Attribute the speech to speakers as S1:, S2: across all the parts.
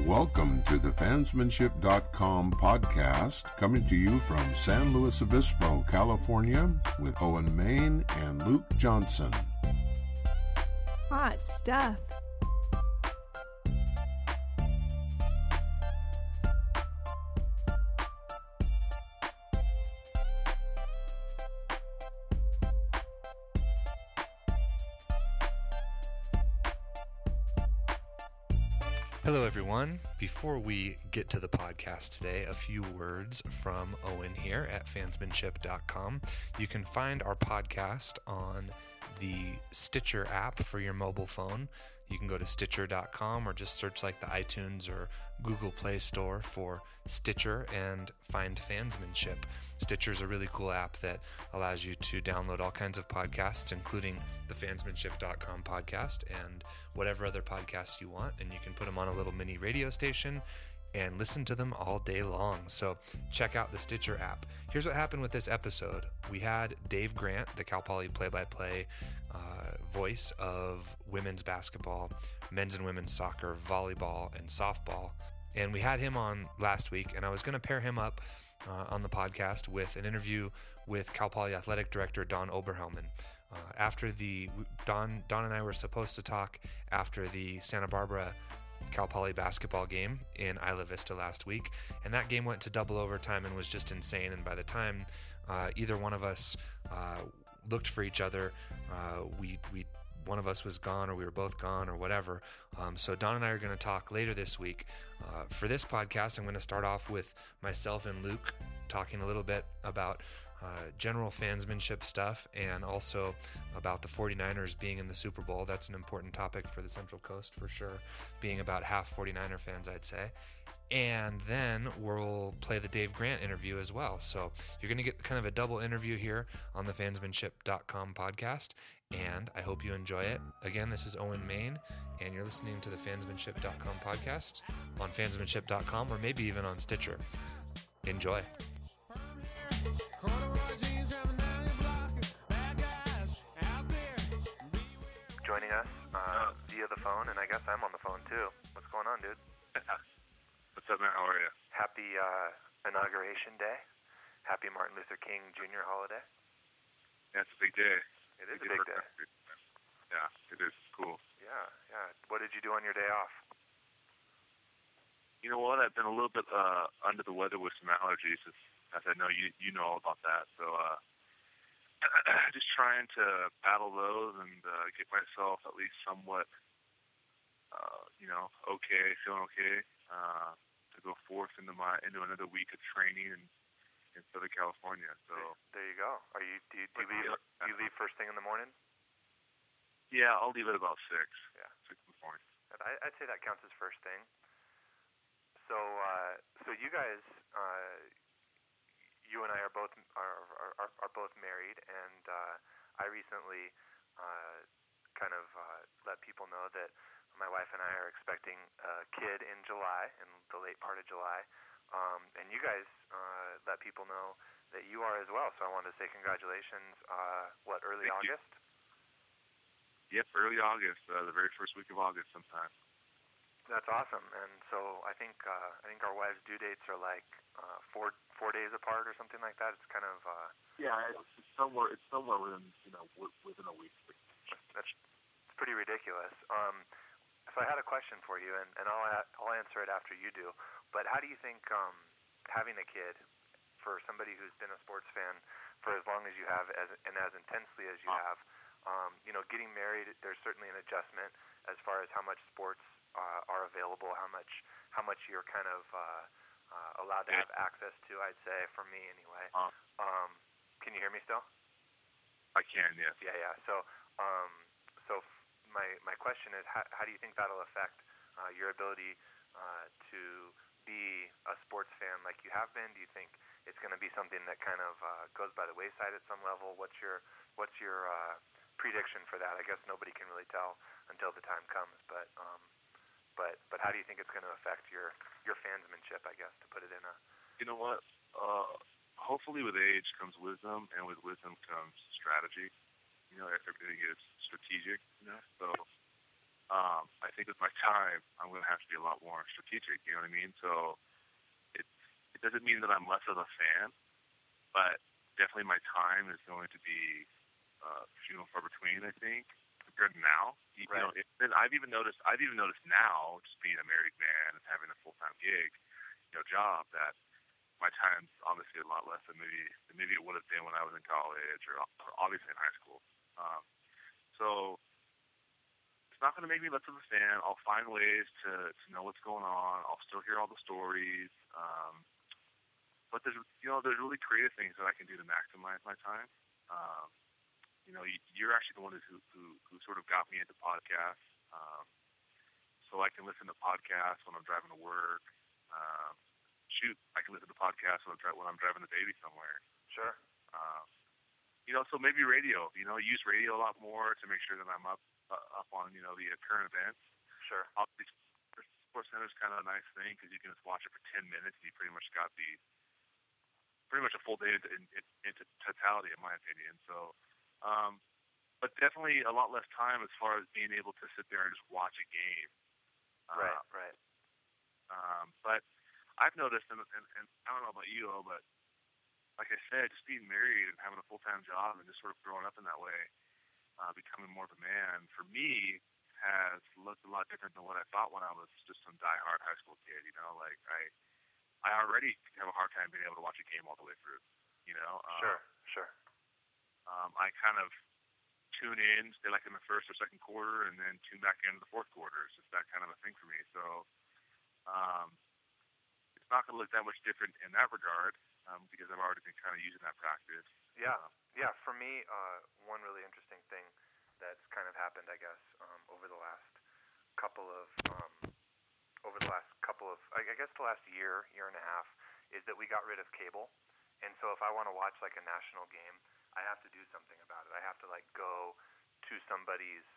S1: Welcome to the Fansmanship.com podcast, coming to you from San Luis Obispo, California, with Owen Main and Luke Johnson.
S2: Hot stuff.
S3: Hello everyone. Before we get to the podcast today, a few words from Owen here at fansmanship.com. You can find our podcast on the Stitcher app for your mobile phone. You can go to Stitcher.com or just search like the iTunes or Google Play Store for Stitcher and find Fansmanship. Stitcher is a really cool app that allows you to download all kinds of podcasts, including the Fansmanship.com podcast and whatever other podcasts you want, and you can put them on a little mini radio station and listen to them all day long. So check out the Stitcher app. Here's what happened with this episode. We had Dave Grant, the Cal Poly play-by-play voice of women's basketball, men's and women's soccer, volleyball, and softball. And we had him on last week, and I was going to pair him up on the podcast with an interview with Cal Poly Athletic Director Don Oberhelman. Don and I were supposed to talk after the Santa Barbara Cal Poly basketball game in Isla Vista last week, and that game went to double overtime and was just insane. And by the time either one of us looked for each other, one of us was gone, or we were both gone, or whatever. So Don and I are going to talk later this week. For this podcast, I'm going to start off with myself and Luke talking a little bit about general fansmanship stuff, and also about the 49ers being in the Super Bowl. That's an important topic for the Central Coast for sure, being about half 49er fans, I'd say. And then we'll play the Dave Grant interview as well. So you're going to get kind of a double interview here on the Fansmanship.com podcast, and I hope you enjoy it. Again, this is Owen Main, and you're listening to the Fansmanship.com podcast on Fansmanship.com, or maybe even on Stitcher. Enjoy. Joining us via the phone, and I guess I'm on the phone too. What's going on, dude?
S4: What's up, man? How are you?
S3: Happy Inauguration Day. Happy Martin Luther King Jr. holiday.
S4: Yeah, it's a big day.
S3: It is a big day.
S4: Yeah, it is. It's cool.
S3: Yeah. What did you do on your day off?
S4: You know what? I've been a little bit under the weather with some allergies, as I know you know all about that. So just trying to battle those and get myself at least somewhat, feeling okay to go forth into another week of training in Southern California. So
S3: there you go. Do you leave first thing in the morning?
S4: Yeah, I'll leave at about 6.
S3: Yeah,
S4: 6 in the morning.
S3: I'd say that counts as first thing. So you guys, you and I are both married, and I recently let people know that my wife and I are expecting a kid in July, in the late part of July, and you guys let people know that you are as well. So I wanted to say congratulations. Early
S4: Thank
S3: August?
S4: You. Yep, early August, the very first week of August sometime.
S3: That's awesome. And so I think our wives' due dates are like 4 days apart or something like that. It's kind of
S4: it's somewhere within a week.
S3: That's pretty ridiculous. So I had a question for you, and I'll answer it after you do. But how do you think having a kid, for somebody who's been a sports fan for as long as you have, and as intensely as you have, getting married, there's certainly an adjustment as far as how much sports are available, how much you're kind of allowed to have access to, I'd say, for me anyway. Can you hear me still?
S4: I can, yes.
S3: Yeah. So my question is, how do you think that'll affect your ability to be a sports fan like you have been? Do you think it's going to be something that kind of goes by the wayside at some level? What's your prediction for that? I guess nobody can really tell until the time comes, but how do you think it's going to affect your fansmanship, I guess, to put it in a...
S4: You know what? Hopefully with age comes wisdom, and with wisdom comes strategy. Everything is strategic, so I think with my time, I'm going to have to be a lot more strategic. You know what I mean? So it doesn't mean that I'm less of a fan, but definitely my time is going to be few and far between. I think compared to now.
S2: Right.
S4: You know, I've even noticed now, just being a married man and having a full-time gig, job, that my time's obviously a lot less than maybe it would have been when I was in college or obviously in high school. So it's not going to make me less of a fan. I'll find ways to know what's going on. I'll still hear all the stories. But there's really creative things that I can do to maximize my time. You're actually the one who sort of got me into podcasts. So I can listen to podcasts when I'm driving to work. I can listen to podcasts when I'm driving the baby somewhere.
S2: Sure.
S4: So maybe radio. Use radio a lot more to make sure that I'm up on the current events.
S2: Sure.
S4: Obviously, Sports Center is kind of a nice thing because you can just watch it for 10 minutes and you pretty much got pretty much a full day into totality, in my opinion. So, but definitely a lot less time as far as being able to sit there and just watch a game.
S2: Right.
S4: But I've noticed, and I don't know about you, but like I said, just being married and having a full-time job and just sort of growing up in that way, becoming more of a man, for me, has looked a lot different than what I thought when I was just some diehard high school kid. Like I already have a hard time being able to watch a game all the way through.
S2: Sure.
S4: I kind of tune in, stay like in the first or second quarter, and then tune back into the fourth quarter. It's just that kind of a thing for me. So it's not going to look that much different in that regard because I've already been kind of using that practice.
S2: Yeah. For me, one really interesting thing that's kind of happened, I guess, over the last couple of, I guess the last year and a half, is that we got rid of cable. And so if I want to watch like a national game, I have to do something about it. I have to like go to somebody's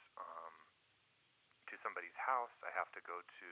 S2: house. I have to go to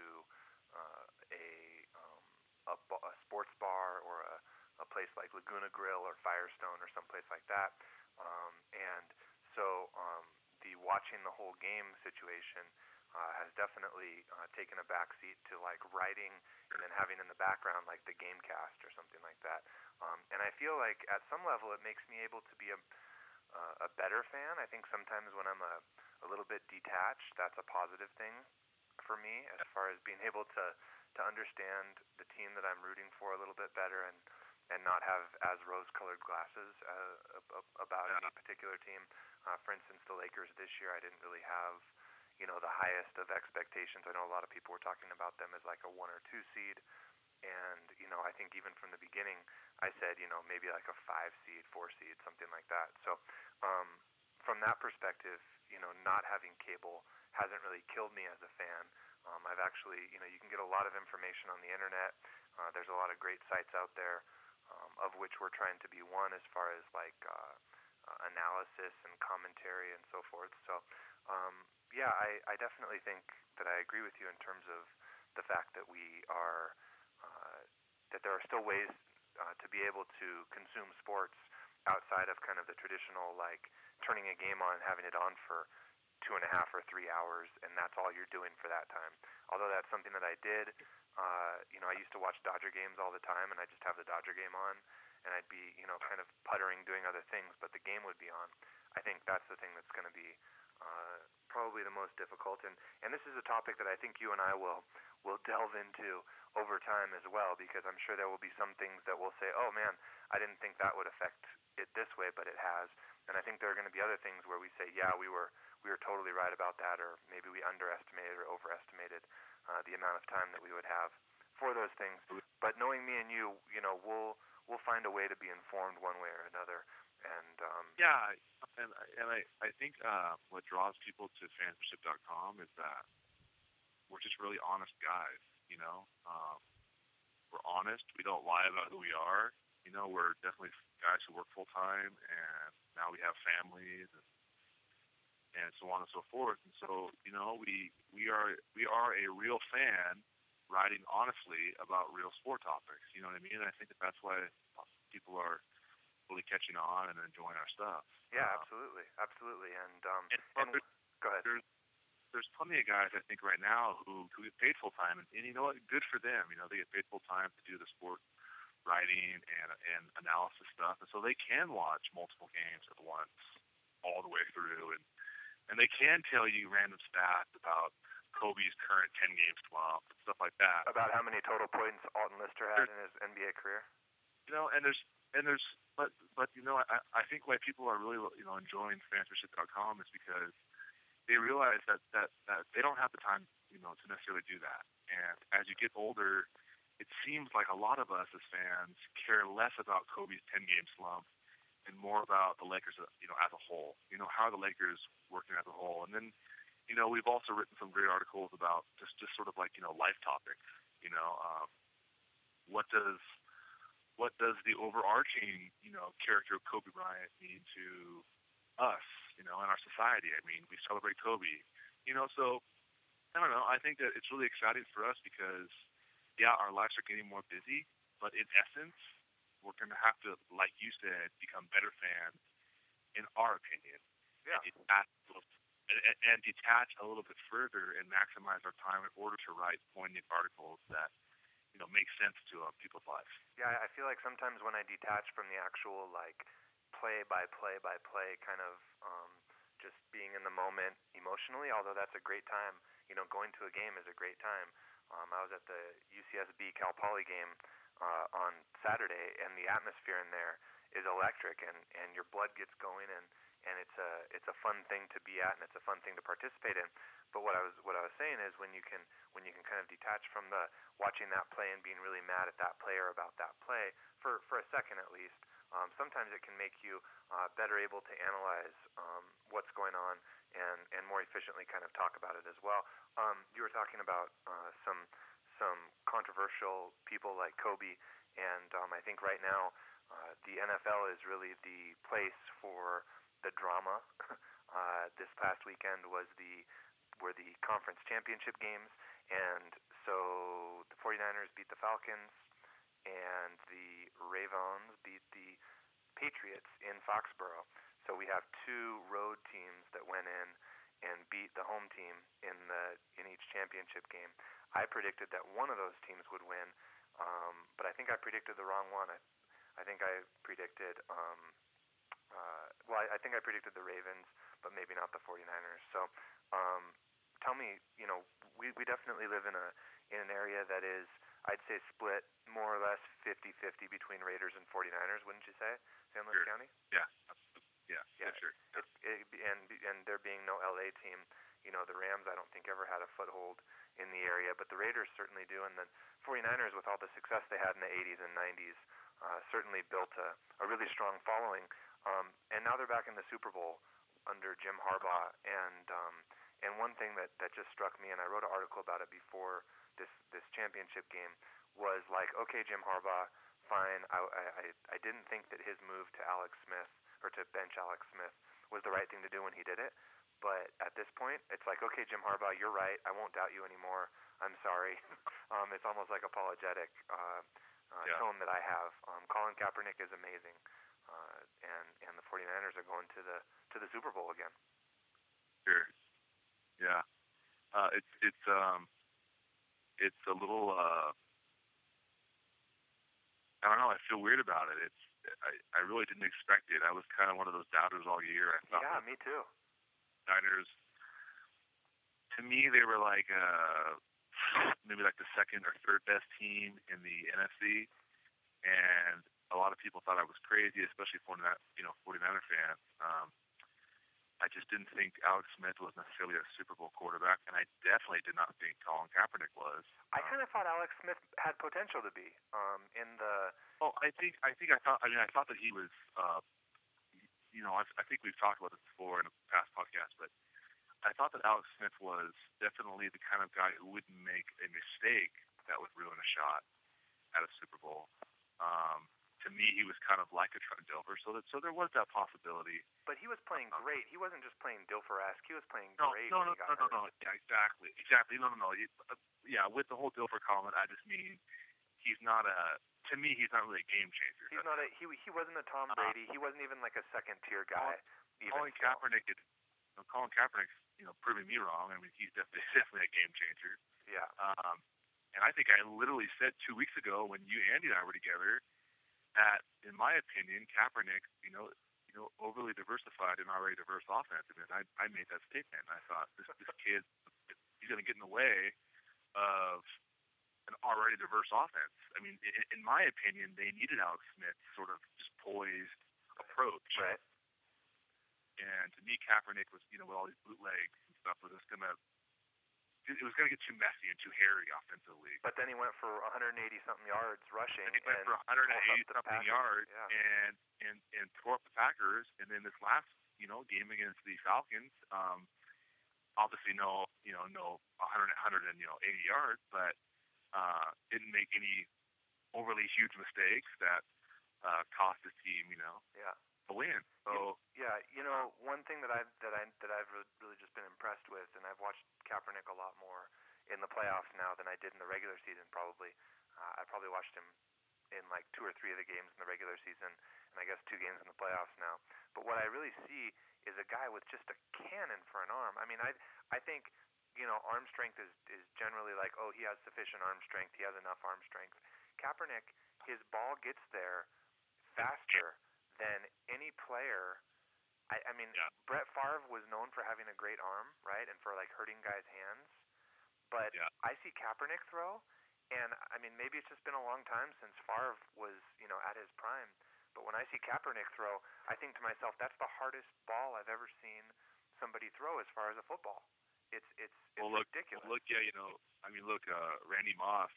S2: a sports bar or a place like Laguna Grill or Firestone or someplace like that. And so the watching the whole game situation has definitely taken a backseat to like writing and then having in the background like the Gamecast or something like that. And I feel like at some level it makes me able to be a better fan. I think sometimes when I'm a little bit detached, that's a positive thing for me as far as being able to understand the team that I'm rooting for a little bit better and not have as rose-colored glasses about any particular team. For instance, the Lakers this year, I didn't really have the highest of expectations. I know a lot of people were talking about them as like a 1 or 2 seed. And, I think even from the beginning, I said, maybe like a 5 seed, 4 seed, something like that. So from that perspective, not having cable hasn't really killed me as a fan. I've actually, you can get a lot of information on the internet. There's a lot of great sites out there, of which we're trying to be one as far as like analysis and commentary and so forth. So, I definitely think that I agree with you in terms of the fact that we are that there are still ways to be able to consume sports outside of kind of the traditional like turning a game on and having it on for 2.5 or 3 hours, and that's all you're doing for that time. Although that's something that I did. I used to watch Dodger games all the time, and I'd just have the Dodger game on, and I'd be, kind of puttering, doing other things, but the game would be on. I think that's the thing that's going to be probably the most difficult, and this is a topic that I think you and I will delve into over time as well, because I'm sure there will be some things that we'll say, oh man, I didn't think that would affect it this way, but it has. And I think there are going to be other things where we say, yeah, we were totally right about that, or maybe we underestimated or overestimated the amount of time that we would have for those things. But knowing me and you, we'll find a way to be informed one way or another. And
S4: I think what draws people to fansmanship.com is that we're just really honest guys. We're honest. We don't lie about who we are. We're definitely guys who work full time, and now we have families and so on and so forth. And so, we are a real fan writing honestly about real sport topics. You know what I mean? And I think that's why people are really catching on and enjoying our stuff.
S2: Yeah, absolutely. And go ahead.
S4: there's plenty of guys I think right now who get paid full time, and you know what? Good for them. You know, they get paid full time to do the sport writing and analysis stuff, and so they can watch multiple games at once all the way through, and they can tell you random stats about Kobe's current 10-game slump and stuff like that.
S2: About how many total points Alton Lister had in his NBA career.
S4: You know, but you know, I think why people are really, you know, enjoying fansmanship.com is because they realize that they don't have the time, you know, to necessarily do that. And as you get older, it seems like a lot of us as fans care less about Kobe's 10-game slump and more about the Lakers, you know, as a whole. You know, how are the Lakers working as a whole? And then, you know, we've also written some great articles about just sort of like, you know, life topics. You know, what does the overarching, you know, character of Kobe Bryant mean to us, you know, in our society? I mean, we celebrate Kobe, you know, so I don't know. I think that it's really exciting for us because, yeah, our lives are getting more busy, but in essence, we're going to have to, like you said, become better fans, in our opinion.
S2: Yeah.
S4: And detach a little bit further and maximize our time in order to write poignant articles that, you know, make sense to people's lives.
S2: Yeah, I feel like sometimes when I detach from the actual, like, play by play kind of just being in the moment emotionally, although that's a great time, you know, going to a game is a great time. I was at the UCSB Cal Poly game on Saturday, and the atmosphere in there is electric, and your blood gets going, and it's a fun thing to be at, and it's a fun thing to participate in. But what I was saying is when you can kind of detach from the watching that play and being really mad at that player about that play for a second at least, sometimes it can make you better able to analyze what's going on and more efficiently kind of talk about it as well. You were talking about some controversial people like Kobe, and I think right now the NFL is really the place for the drama. This past weekend were the conference championship games, and so the 49ers beat the Falcons, and the Ravens beat the Patriots in Foxborough. So we have two road teams that went in and beat the home team in each championship game. I predicted that one of those teams would win, but I think I predicted the wrong one. I think I predicted I think I predicted the Ravens, but maybe not the 49ers. So tell me, you know, we definitely live in an area that is, I'd say, split more or less 50-50 between Raiders and 49ers, wouldn't you say, San Luis
S4: Sure.
S2: County?
S4: Yeah, sure.
S2: And there being no LA team, you know, the Rams I don't think ever had a foothold in the area, but the Raiders certainly do, and the 49ers, with all the success they had in the 80s and 90s, certainly built a really strong following. And now they're back in the Super Bowl under Jim Harbaugh, and one thing that just struck me, and I wrote an article about it before this championship game, was like, okay, Jim Harbaugh, fine. I didn't think that his move to Alex Smith, or to bench Alex Smith, was the right thing to do when he did it. But at this point, it's like, okay, Jim Harbaugh, you're right. I won't doubt you anymore. I'm sorry. It's almost like apologetic tone that I have. Colin Kaepernick is amazing, and the 49ers are going to the Super Bowl again.
S4: Sure. Yeah. It's a little. I don't know. I feel weird about it. I really didn't expect it. I was kind of one of those doubters all year. I thought
S2: me too.
S4: Niners, to me, they were like maybe like the second or third best team in the NFC, and a lot of people thought I was crazy, especially 49er fans. I just didn't think Alex Smith was necessarily a Super Bowl quarterback, and I definitely did not think Colin Kaepernick was.
S2: I kind of thought Alex Smith had potential to be in the.
S4: Oh, I thought that he was. I think we've talked about this before in a past podcast, but I thought that Alex Smith was definitely the kind of guy who wouldn't make a mistake that would ruin a shot at a Super Bowl. To me, he was kind of like a Trent Dilfer, so there was that possibility.
S2: But he was playing great. He wasn't just playing Dilfer-esque. He was playing great.
S4: No. Yeah, exactly. No. Yeah, with the whole Dilfer comment, I just mean he's not to me, he's not really a game changer.
S2: He's not he wasn't a Tom Brady. He wasn't even like a second tier guy.
S4: Colin Kaepernick Colin Kaepernick's proving me wrong. I mean, he's definitely a game changer.
S2: Yeah.
S4: And I think I literally said 2 weeks ago when you, Andy, and I were together that, in my opinion, Kaepernick, overly diversified an already diverse offense. I mean, I made that statement. I thought this kid, he's going to get in the way of an already diverse offense. I mean, in my opinion, they needed Alex Smith's sort of just poised approach.
S2: Right.
S4: And to me, Kaepernick was, with all these bootlegs and stuff, it was going to get too messy and too hairy offensively.
S2: But then he went for 180-something yards rushing.
S4: And he went for 180-something yards and tore up the Packers. And then this last, game against the Falcons, obviously no 180 yards, but didn't make any overly huge mistakes that cost his team, a win. So
S2: one thing that I've really just been impressed with, and I've watched Kaepernick a lot more in the playoffs now than I did in the regular season. Probably, I probably watched him in like 2 or 3 of the games in the regular season, and I guess 2 games in the playoffs now. But what I really see is a guy with just a cannon for an arm. I mean, I think arm strength is generally like, oh, he has sufficient arm strength, he has enough arm strength. Kaepernick, his ball gets there faster than any player. I mean, Brett Favre was known for having a great arm, right, and for like hurting guys' hands. But I see Kaepernick throw, and I mean, maybe it's just been a long time since Favre was, at his prime. But when I see Kaepernick throw, I think to myself, that's the hardest ball I've ever seen somebody throw as far as a football. It's ridiculous.
S4: Well, look, Randy Moss,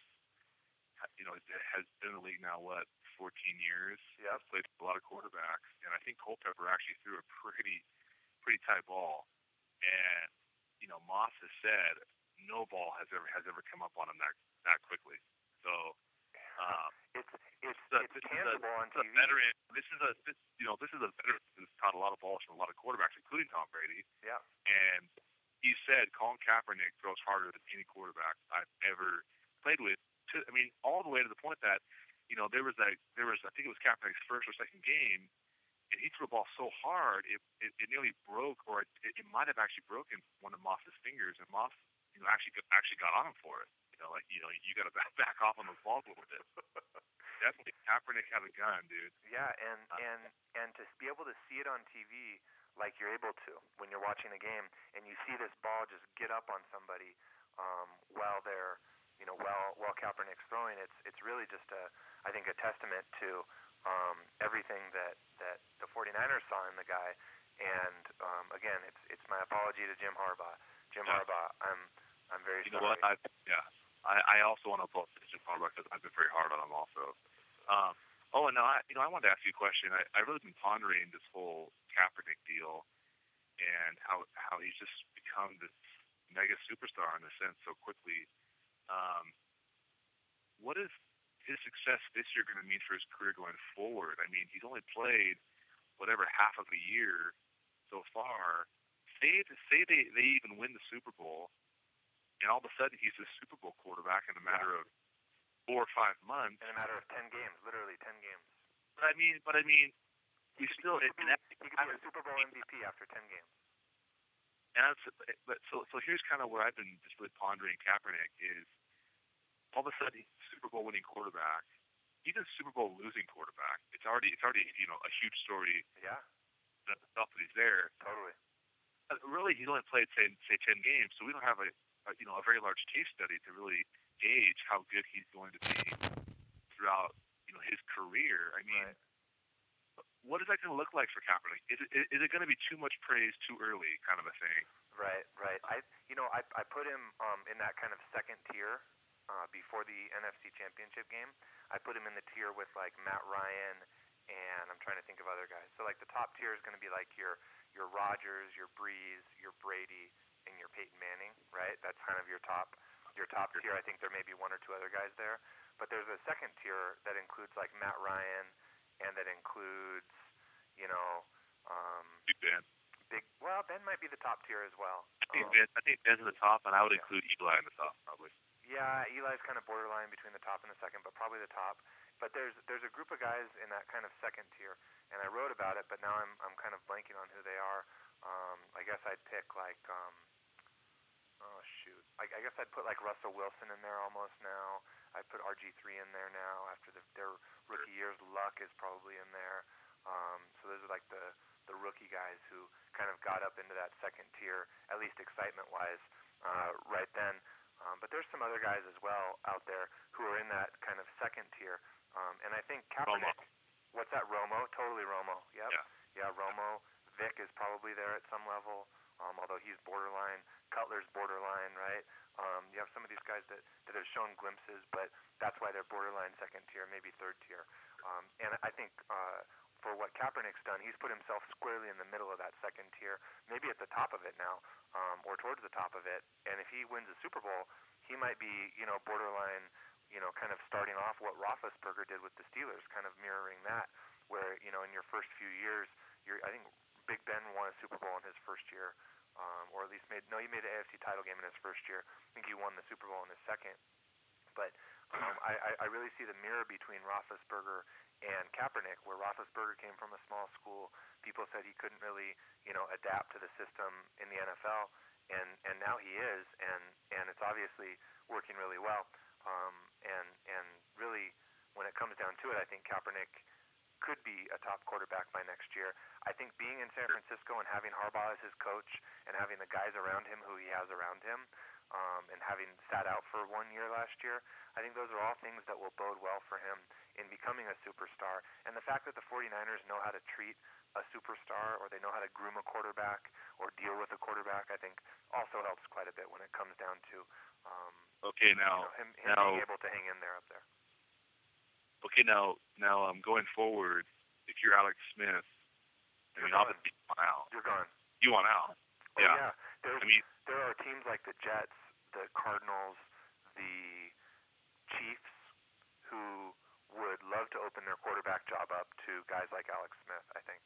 S4: has been in the league now, 14 years.
S2: Yep.
S4: Has played a lot of quarterbacks, and I think Culpepper actually threw a pretty tight ball. And Moss has said no ball has ever come up on him that quickly. So
S2: it's tangible on TV.
S4: This is a veteran who's caught a lot of balls from a lot of quarterbacks, including Tom Brady.
S2: Yeah.
S4: And he said Colin Kaepernick throws harder than any quarterback I've ever played with. All the way to the point that there was I think it was Kaepernick's first or second game, and he threw a ball so hard it nearly broke, or it might have actually broken one of Moss's fingers, and Moss actually got on him for it. You got to back off on those balls a little bit. Definitely, Kaepernick had a gun, dude.
S2: Yeah, and to be able to see it on TV like you're able to when you're watching a game, and you see this ball just get up on somebody while they're while Kaepernick's throwing, it's really just I think a testament to everything that the 49ers saw in the guy. And again, it's my apology to Jim Harbaugh. Harbaugh, I'm very sorry.
S4: You know what? I also want to apologize to Jim Harbaugh because I've been very hard on him also. And now I wanted to ask you a question. I've really been pondering this whole Kaepernick deal and how he's just become this mega superstar in a sense so quickly. What is his success this year going to mean for his career going forward? I mean, he's only played half of a year so far. Say they even win the Super Bowl, and all of a sudden he's a Super Bowl quarterback in a matter of 4 or 5 months.
S2: In a matter of 10 games, literally 10 games.
S4: But I mean, he still.
S2: He could be a Super Bowl MVP after 10 games.
S4: And so here's kind of where I've been just really pondering Kaepernick is all of a sudden he's a Super Bowl winning quarterback, even Super Bowl losing quarterback. It's already a huge story.
S2: Yeah.
S4: That he's there.
S2: Totally.
S4: But really, he's only played say 10 games, so we don't have a very large case study to really gauge how good he's going to be throughout his career. I mean.
S2: Right.
S4: What is that going to look like for Kaepernick? Is it going to be too much praise too early, kind of a thing?
S2: Right. I put him in that kind of second tier before the NFC Championship game. I put him in the tier with like Matt Ryan, and I'm trying to think of other guys. So like the top tier is going to be like your Rodgers, your Breeze, your Brady, and your Peyton Manning. Right. That's kind of your top tier. I think there may be 1 or 2 other guys there, but there's a second tier that includes like Matt Ryan. And that includes,
S4: Big Ben.
S2: Ben might be the top tier as well.
S4: I think Ben's in the top, and I would include Eli in the top probably.
S2: Yeah, Eli's kind of borderline between the top and the second, but probably the top. But there's a group of guys in that kind of second tier, and I wrote about it, but now I'm kind of blanking on who they are. I guess I'd pick like oh shoot, I guess I'd put like Russell Wilson in there almost now. I'd put RG3 in there now after their rookie years. Luck is probably in there. So those are like the rookie guys who kind of got up into that second tier, at least excitement-wise, right then. But there's some other guys as well out there who are in that kind of second tier. And I think Kaepernick, what's that, Romo? Totally Romo. Yep. Yeah, Romo. Vic is probably there at some level, although he's borderline. Cutler's borderline, right? You have some of these guys that have shown glimpses, but that's why they're borderline second tier, maybe third tier. And I think for what Kaepernick's done, he's put himself squarely in the middle of that second tier, maybe at the top of it now, or towards the top of it. And if he wins a Super Bowl, he might be, borderline, kind of starting off what Roethlisberger did with the Steelers, kind of mirroring that, where, in your first few years, I think Big Ben won a Super Bowl in his first year, or at least he made the AFC title game in his first year. I think he won the Super Bowl in his second. But I really see the mirror between Roethlisberger and Kaepernick, where Roethlisberger came from a small school. People said he couldn't really, adapt to the system in the NFL, and now he is, and it's obviously working really well. And really, when it comes down to it, I think Kaepernick could be a top quarterback by next year. I think being in San Francisco and having Harbaugh as his coach and having the guys around him who he has around him, and having sat out for 1 year last year, I think those are all things that will bode well for him in becoming a superstar. And the fact that the 49ers know how to treat a superstar, or they know how to groom a quarterback or deal with a quarterback, I think also helps quite a bit when it comes down to him being able to hang in there up there.
S4: Okay, now going forward, if you're Alex Smith, obviously you want out.
S2: You're gone.
S4: You want out.
S2: Oh, yeah. There are teams like the Jets, the Cardinals, the Chiefs, who would love to open their quarterback job up to guys like Alex Smith, I think.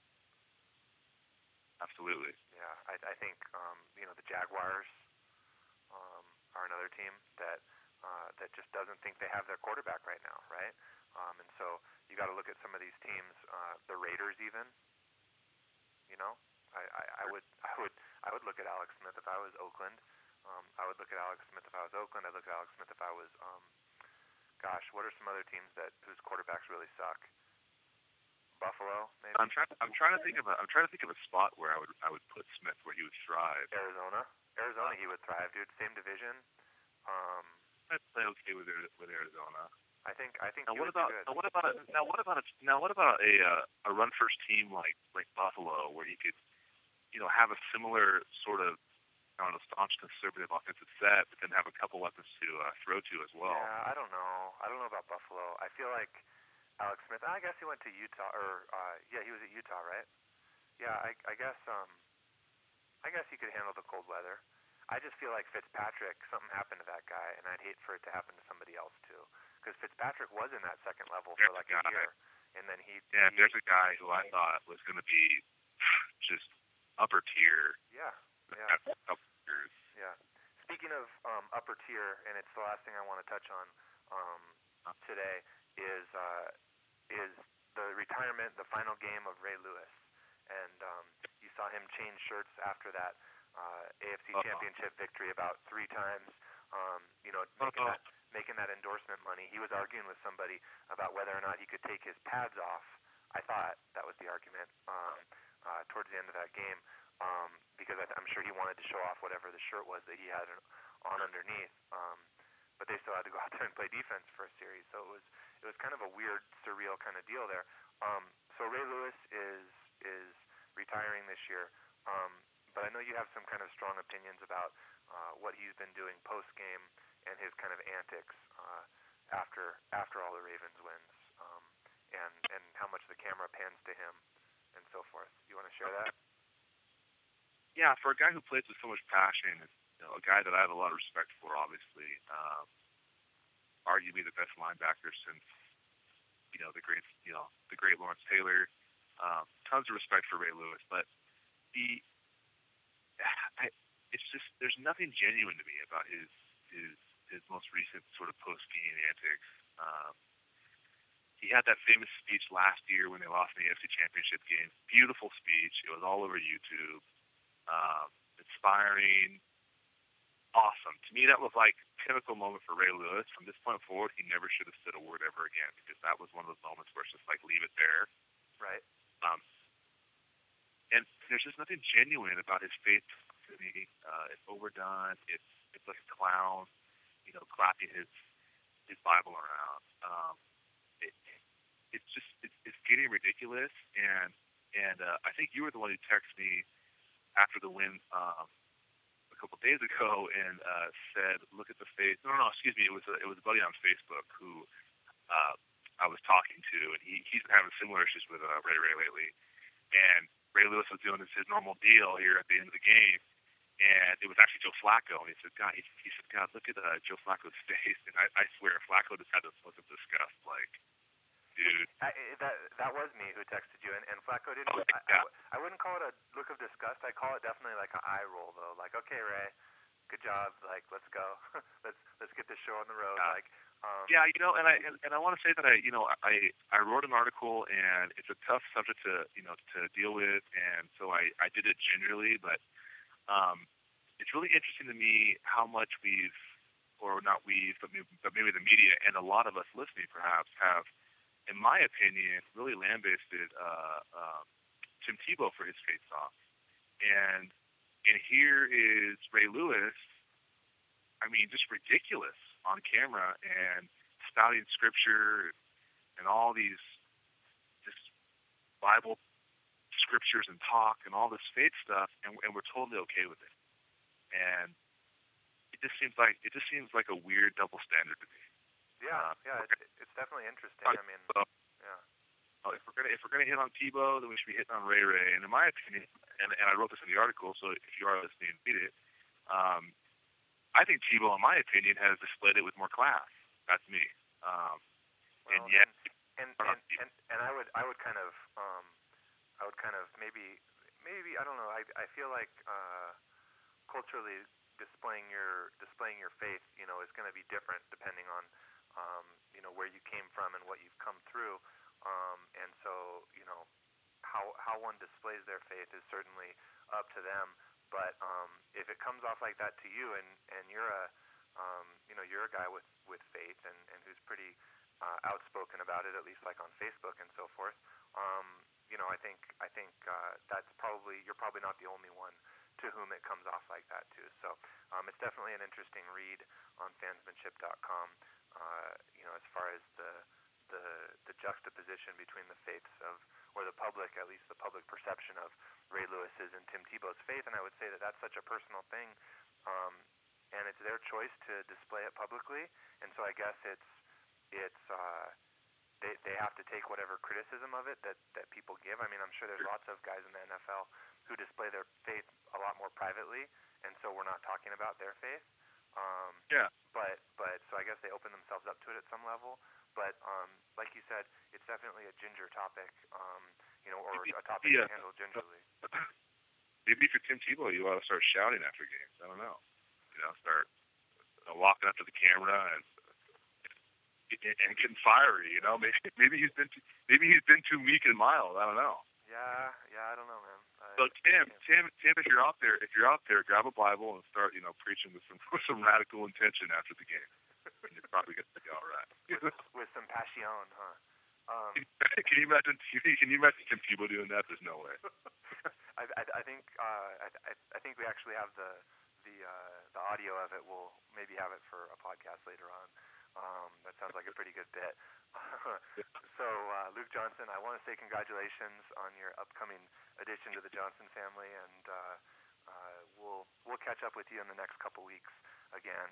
S4: Absolutely.
S2: Yeah, I think the Jaguars are another team that just doesn't think they have their quarterback right now, right? And so you got to look at some of these teams, the Raiders even. I would look at Alex Smith if I was Oakland. I would look at Alex Smith if I was Oakland. I'd look at Alex Smith if I was what are some other teams whose quarterbacks really suck? Buffalo, maybe.
S4: I'm trying to think of a spot where I would put Smith where he would thrive.
S2: Arizona, he would thrive, dude. Same division.
S4: I'd play okay with Arizona.
S2: I think.
S4: Now what about a run first team like Buffalo, where you could have a similar sort of staunch conservative offensive set, but then have a couple weapons to throw to as well.
S2: Yeah, I don't know about Buffalo. I feel like Alex Smith, I guess he went to Utah, he was at Utah, right? Yeah, I guess he could handle the cold weather. I just feel like Fitzpatrick, something happened to that guy, and I'd hate for it to happen to somebody else too. Because Fitzpatrick was in that second level for like a year, and then
S4: there's a guy who I thought was going to be just upper tier.
S2: Yeah. Yeah. Speaking of upper tier, and it's the last thing I want to touch on today is the retirement, the final game of Ray Lewis, and you saw him change shirts after that AFC Championship victory about 3 times. Making that endorsement money. He was arguing with somebody about whether or not he could take his pads off. I thought that was the argument towards the end of that game, because I'm sure he wanted to show off whatever the shirt was that he had on underneath. But they still had to go out there and play defense for a series, so it was kind of a weird, surreal kind of deal there. So Ray Lewis is retiring this year, but I know you have some kind of strong opinions about what he's been doing post game and his kind of antics after all the Ravens wins, and how much the camera pans to him and so forth. You want to share that?
S4: Yeah, for a guy who plays with so much passion, a guy that I have a lot of respect for, obviously, arguably the best linebacker since the great Lawrence Taylor. Tons of respect for Ray Lewis, but it's just there's nothing genuine to me about his most recent sort of post game antics. he had that famous speech last year when they lost in the AFC Championship game. Beautiful speech. It was all over YouTube. Inspiring. Awesome. To me, that was like a pinnacle moment for Ray Lewis. From this point forward, he never should have said a word ever again, because that was one of those moments where it's just like, leave it there.
S2: Right.
S4: And there's just nothing genuine about his faith to me. It's overdone. It's like a clown, clapping his Bible around. It's getting ridiculous. And I think you were the one who texted me after the win a couple of days ago and said, "Look at the faith." No, excuse me. It was a buddy on Facebook who I was talking to, and he's been having similar issues with Ray lately. And Ray Lewis was doing his normal deal here at the end of the game, and it was actually Joe Flacco. And he said, "God, look at Joe Flacco's face." And I swear, Flacco just had this look of disgust, like, dude.
S2: That was me who texted you, and Flacco didn't.
S4: Oh, yeah.
S2: I wouldn't call it a look of disgust. I call it definitely like an eye roll, though. Like, okay, Ray, good job. Like, let's go. let's get this show on the road. Like,
S4: yeah, and I want to say that I wrote an article, and it's a tough subject to deal with, and so I did it gingerly, but it's really interesting to me how much but maybe the media and a lot of us listening perhaps have, in my opinion, really lambasted Tim Tebow for his face-off. And here is Ray Lewis, I mean, just ridiculous on camera and spouting scripture and all these just Bible scriptures and talk and all this faith stuff, and we're totally okay with it. And it just seems like a weird double standard to me.
S2: Yeah, it's definitely interesting. I mean, yeah.
S4: If we're gonna hit on Tebow, then we should be hitting on Ray. And in my opinion, and I wrote this in the article, so if you are listening, read it. I think Tebow, in my opinion, has displayed it with more class. That's me. And yet,
S2: and I would kind of maybe I don't know. I feel like culturally displaying your faith, is going to be different depending on where you came from and what you've come through. And so, how one displays their faith is certainly up to them. But if it comes off like that to you, and you're a you're a guy with faith and who's pretty outspoken about it, at least like on Facebook and so forth, I think that's you're probably not the only one to whom it comes off like that too. So it's definitely an interesting read on fansmanship.com. As far as the juxtaposition between the faiths of, or the public, at least the public perception of Ray Lewis's and Tim Tebow's faith, and I would say that that's such a personal thing, and it's their choice to display it publicly, and so I guess they have to take whatever criticism of it that people give. I mean, I'm sure there's lots of guys in the NFL who display their faith a lot more privately, and so we're not talking about their faith.
S4: Yeah.
S2: But so I guess they open themselves up to it at some level. But like you said, it's definitely a ginger topic, or a topic to handle gingerly.
S4: Maybe for Tim Tebow, you ought to start shouting after games. I don't know. Start walking up to the camera and getting fiery. Maybe he's been too meek and mild. I don't know.
S2: Yeah, I don't know, man.
S4: So Tim, if you're out there, grab a Bible and start, preaching with some radical intention after the game. And you're probably going to be all right.
S2: with some passion, huh?
S4: Can you imagine Tim Tebow doing that? There's no way.
S2: I think we actually have the audio of it. We'll maybe have it for a podcast later on. That sounds like a pretty good bit. So, Luke Johnson, I want to say congratulations on your upcoming addition to the Johnson family, and we'll catch up with you in the next couple weeks again.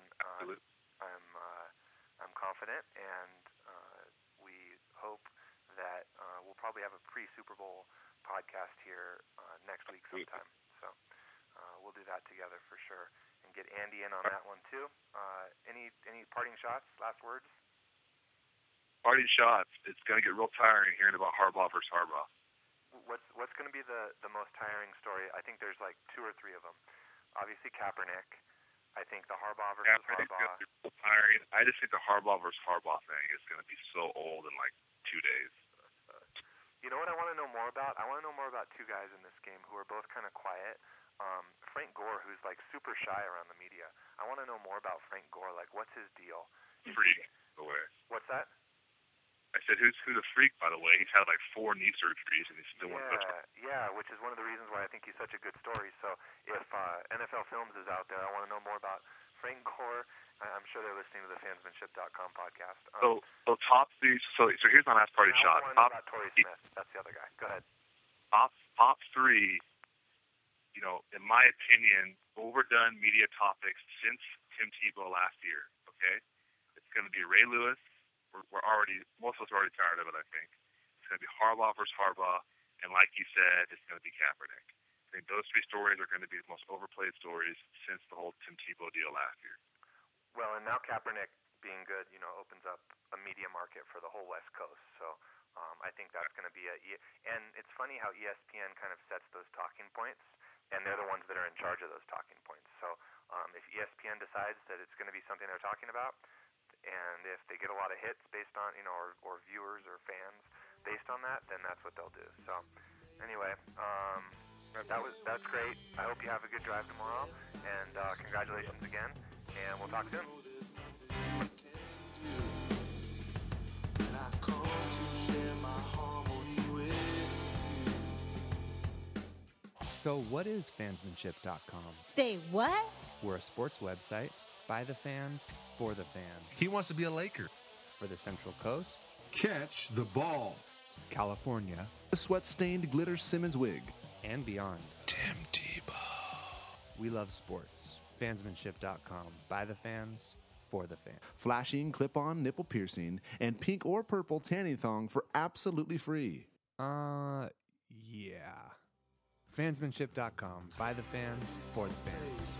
S2: I'm confident, and we hope that we'll probably have a pre-Super Bowl podcast here next week sometime. So we'll do that together for sure, and get Andy in on that one too. Any parting shots? Last words?
S4: Parting shots. It's going to get real tiring hearing about Harbaugh versus Harbaugh.
S2: What's going to be the most tiring story? I think there's like 2 or 3 of them. Obviously Kaepernick. I think the Harbaugh versus Harbaugh.
S4: Tiring. I just think the Harbaugh versus Harbaugh thing is going to be so old and like 2 days.
S2: You know what I want to know more about? I want to know more about two guys in this game who are both kind of quiet. Frank Gore, who's like super shy around the media. I want to know more about Frank Gore. Like, what's his deal?
S4: Freak, by the way.
S2: What's that?
S4: I said, who's a freak, by the way? He's had like 4 knee surgeries, and he's still one of those.
S2: Yeah, which is one of the reasons why I think he's such a good story. So if NFL Films is out there, I want to know more about Frank Gore. I'm sure they're listening to the Fansmanship.com podcast.
S4: So top 3. So here's my last party shot.
S2: Top about Torrey Smith. That's the other guy. Go ahead.
S4: Top 3. You know, in my opinion, overdone media topics since Tim Tebow last year. Okay, it's going to be Ray Lewis. Most of us are already tired of it. I think it's going to be Harbaugh versus Harbaugh, and like you said, it's going to be Kaepernick. I think those 3 stories are going to be the most overplayed stories since the whole Tim Tebow deal last year.
S2: Well, and now Kaepernick being good, you know, opens up a media market for the whole West Coast. So I think that's going to be and it's funny how ESPN kind of sets those talking points, and they're the ones that are in charge of those talking points. So if ESPN decides that it's going to be something they're talking about, and if they get a lot of hits based on, you know, or viewers or fans based on that, then that's what they'll do. So anyway, that's great. I hope you have a good drive tomorrow, and congratulations again, and we'll talk soon.
S5: So what is fansmanship.com?
S6: Say what?
S5: We're a sports website by the fans, for the fans.
S3: He wants to be a Laker.
S5: For the Central Coast,
S1: Catch the ball.
S5: California,
S7: A sweat-stained glitter Simmons wig.
S5: and beyond.
S3: Tim Tebow.
S5: We love sports. Fansmanship.com. By the fans, for the fans.
S7: Flashing, clip-on, nipple piercing, and pink or purple tanning thong for absolutely free.
S5: Yeah. Fansmanship.com. By the fans, for the fans.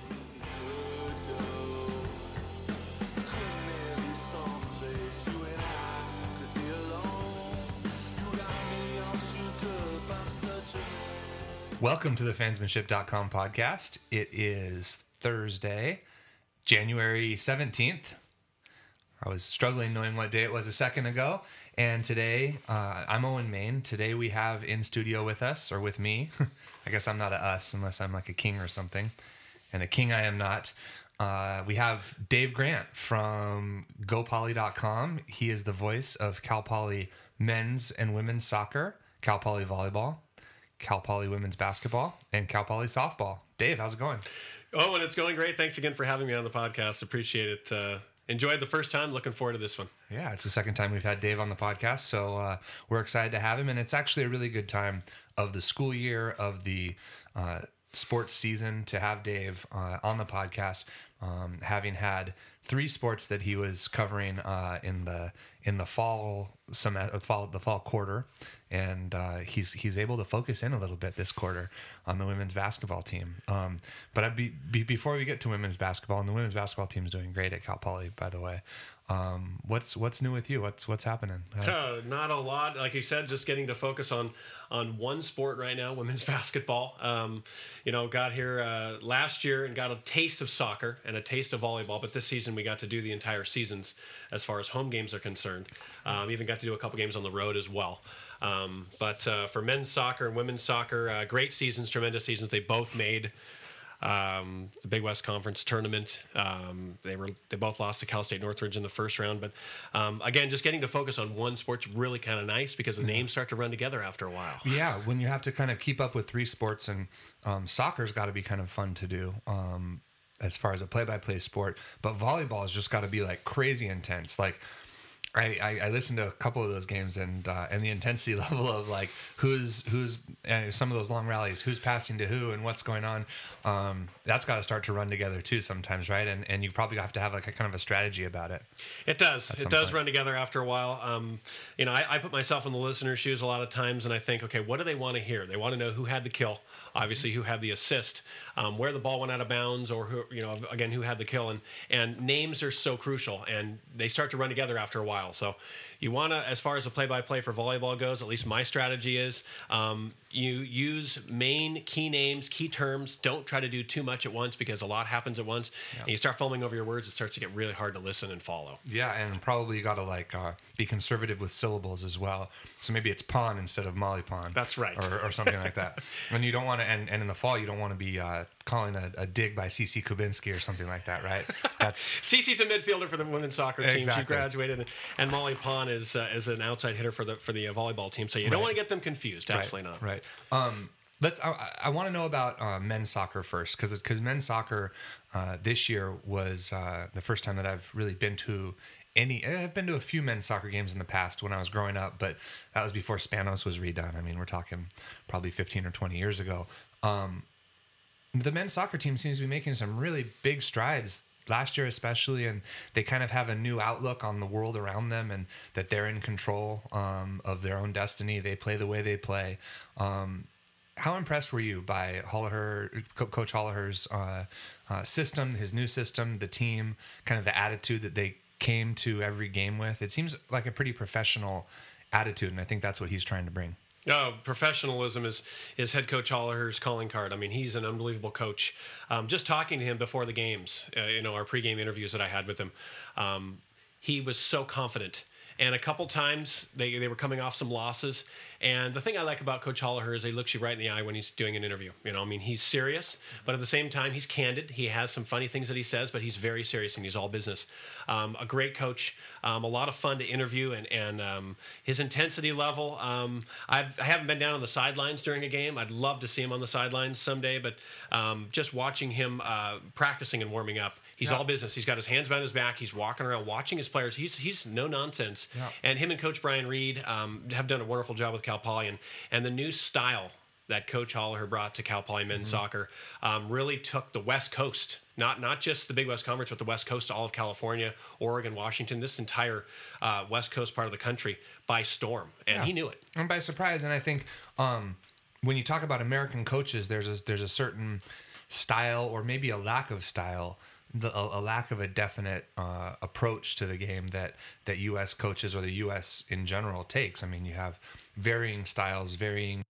S3: Welcome to the Fansmanship.com podcast. It is Thursday, January 17th. I was struggling knowing what day it was a second ago. And today, I'm Owen Main. Today we have in studio with us, or with me. I guess I'm not a us unless I'm like a king or something. And a king I am not. We have Dave Grant from GoPoly.com. He is the voice of Cal Poly men's and women's soccer, Cal Poly volleyball, Cal Poly women's basketball, and Cal Poly softball. Dave, how's it going?
S8: Oh, and it's going great. Thanks again for having me on the podcast. Appreciate it. Enjoyed the first time. Looking forward to this one.
S3: Yeah, it's the second time we've had Dave on the podcast, so we're excited to have him. And it's actually a really good time of the school year, of the sports season, to have Dave on the podcast, having had 3 sports that he was covering in the fall quarter, and he's able to focus in a little bit this quarter on the women's basketball team. But before we get to women's basketball, and the women's basketball team is doing great at Cal Poly, by the way. What's new with you? What's happening?
S8: Not a lot. Like you said, just getting to focus on one sport right now, women's basketball. Got here last year and got a taste of soccer and a taste of volleyball, but this season we got to do the entire seasons as far as home games are concerned. Even got to do a couple games on the road as well. But for men's soccer and women's soccer, great seasons, tremendous seasons. They both made the Big West Conference tournament. They both lost to Cal State Northridge in the first round, but again, just getting to focus on one sport's really kind of nice because the names start to run together after a while.
S3: Yeah, when you have to kind of keep up with 3 sports, and soccer's got to be kind of fun to do as far as a play-by-play sport, but volleyball has just got to be like crazy intense. Like I listened to a couple of those games, and the intensity level of like who's some of those long rallies, who's passing to who and what's going on, that's got to start to run together too sometimes, right? And you probably have to have like a kind of a strategy about it.
S8: It does. It does run together after a while. I put myself in the listener's shoes a lot of times, and I think, okay, what do they want to hear? They want to know who had the kill, obviously who had the assist, where the ball went out of bounds, or who had the kill, and names are so crucial, and they start to run together after a while. So You want to, as far as the play-by-play for volleyball goes, at least my strategy is you use main key names, key terms. Don't try to do too much at once because a lot happens at once. Yeah. And you start fumbling over your words, it starts to get really hard to listen and follow.
S3: Yeah, and probably you got to be conservative with syllables as well. So maybe it's pawn instead of Molly Pawn.
S8: That's right.
S3: Or something like that. And you don't want to, and in the fall, you don't want to be calling a dig by Cece Kubinski or something like that, right? That's
S8: Cece's a midfielder for the women's soccer team.
S3: Exactly.
S8: She graduated, and Molly Pawn is an outside hitter for the volleyball team. So you don't want to get them confused. Absolutely not.
S3: Right. I want to know about men's soccer first, because men's soccer this year was the first time that I've really been to I've been to a few men's soccer games in the past when I was growing up, but that was before Spanos was redone. I mean, we're talking probably 15 or 20 years ago. The men's soccer team seems to be making some really big strides last year, especially, and they kind of have a new outlook on the world around them, and that they're in control of their own destiny. They play the way they play. How impressed were you by Coach Holliher's system, his new system, the team, kind of the attitude that they came to every game with? It seems like a pretty professional attitude, and I think that's what he's trying to bring.
S8: Professionalism is head coach Holliher's calling card. I mean, he's an unbelievable coach. Just talking to him before the games, our pregame interviews that I had with him, he was so confident. And a couple times they were coming off some losses. And the thing I like about Coach Holliher is he looks you right in the eye when he's doing an interview. He's serious, but at the same time, he's candid. He has some funny things that he says, but he's very serious and he's all business. A great coach, a lot of fun to interview, and his intensity level. I haven't been down on the sidelines during a game. I'd love to see him on the sidelines someday, but just watching him practicing and warming up, he's all business. He's got his hands behind his back. He's walking around watching his players. He's no nonsense. Yeah. And him and Coach Brian Reed have done a wonderful job with Cal Poly, and the new style that Coach Holliher brought to Cal Poly men's soccer really took the West Coast, not just the Big West Conference, but the West Coast, all of California, Oregon, Washington, this entire West Coast part of the country by storm, and he knew it.
S3: And by surprise, and I think when you talk about American coaches, there's a certain style, or maybe a lack of style, a lack of a definite approach to the game that U.S. coaches or the U.S. in general takes. I mean, you have varying styles, varying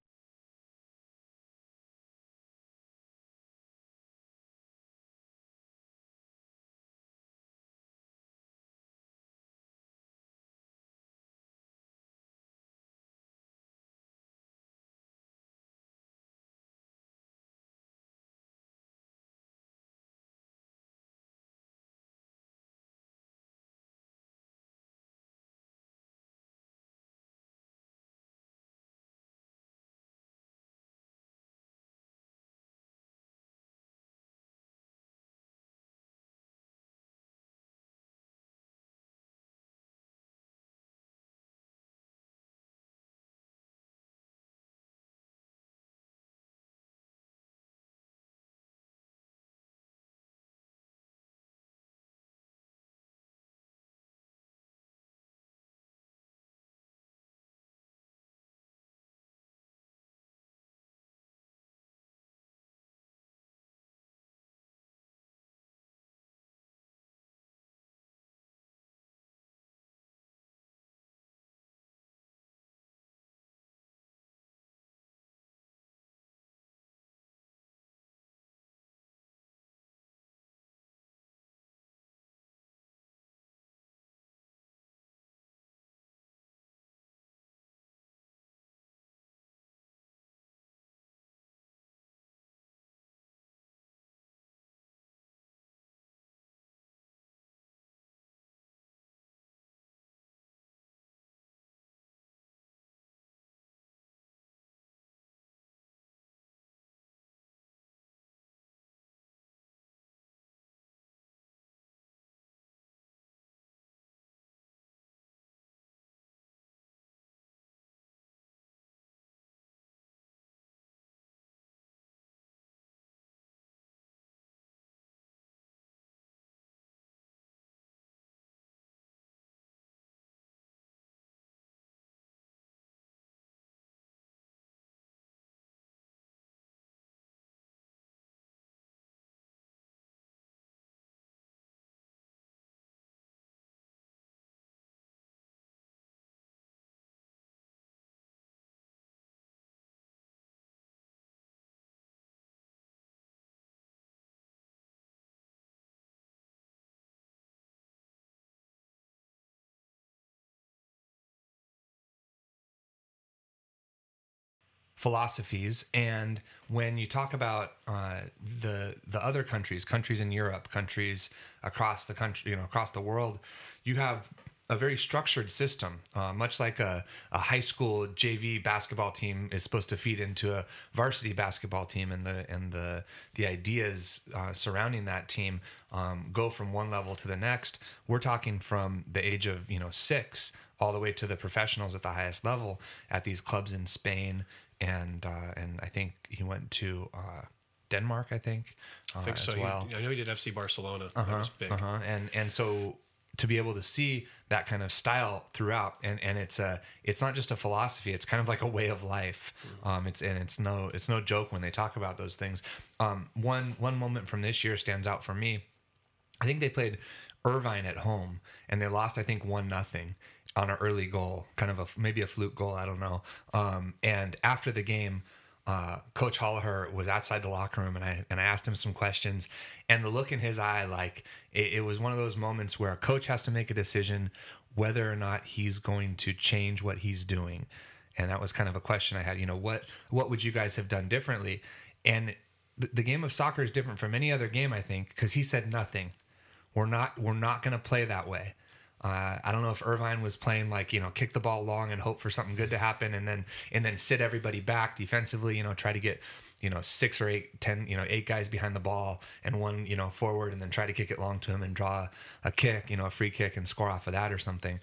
S3: philosophies. And when you talk about the other countries in Europe, countries across the country, across the world, you have a very structured system, much like a high school JV basketball team is supposed to feed into a varsity basketball team, and the ideas surrounding that team go from one level to the next. We're talking from the age of 6 all the way to the professionals at the highest level at these clubs in Spain, and I think he went to Denmark. I think
S8: so.
S3: As well.
S8: I know he did FC Barcelona. That was big.
S3: And so to be able to see that kind of style throughout, and it's not just a philosophy, it's kind of like a way of life. It's no joke when they talk about those things. One moment from this year stands out for me. I think they played Irvine at home, and they lost, I think, 1-0 on an early goal, kind of maybe a fluke goal, I don't know. And after the game, Coach Holliher was outside the locker room, and I asked him some questions, and the look in his eye, like it was one of those moments where a coach has to make a decision whether or not he's going to change what he's doing. And that was kind of a question I had, what would you guys have done differently? And the game of soccer is different from any other game, I think, because he said nothing. We're not going to play that way. I don't know if Irvine was playing like, kick the ball long and hope for something good to happen, and then sit everybody back defensively, try to get, 6 or 8, 10, 8 guys behind the ball and one, forward, and then try to kick it long to him and draw a kick, a free kick, and score off of that or something.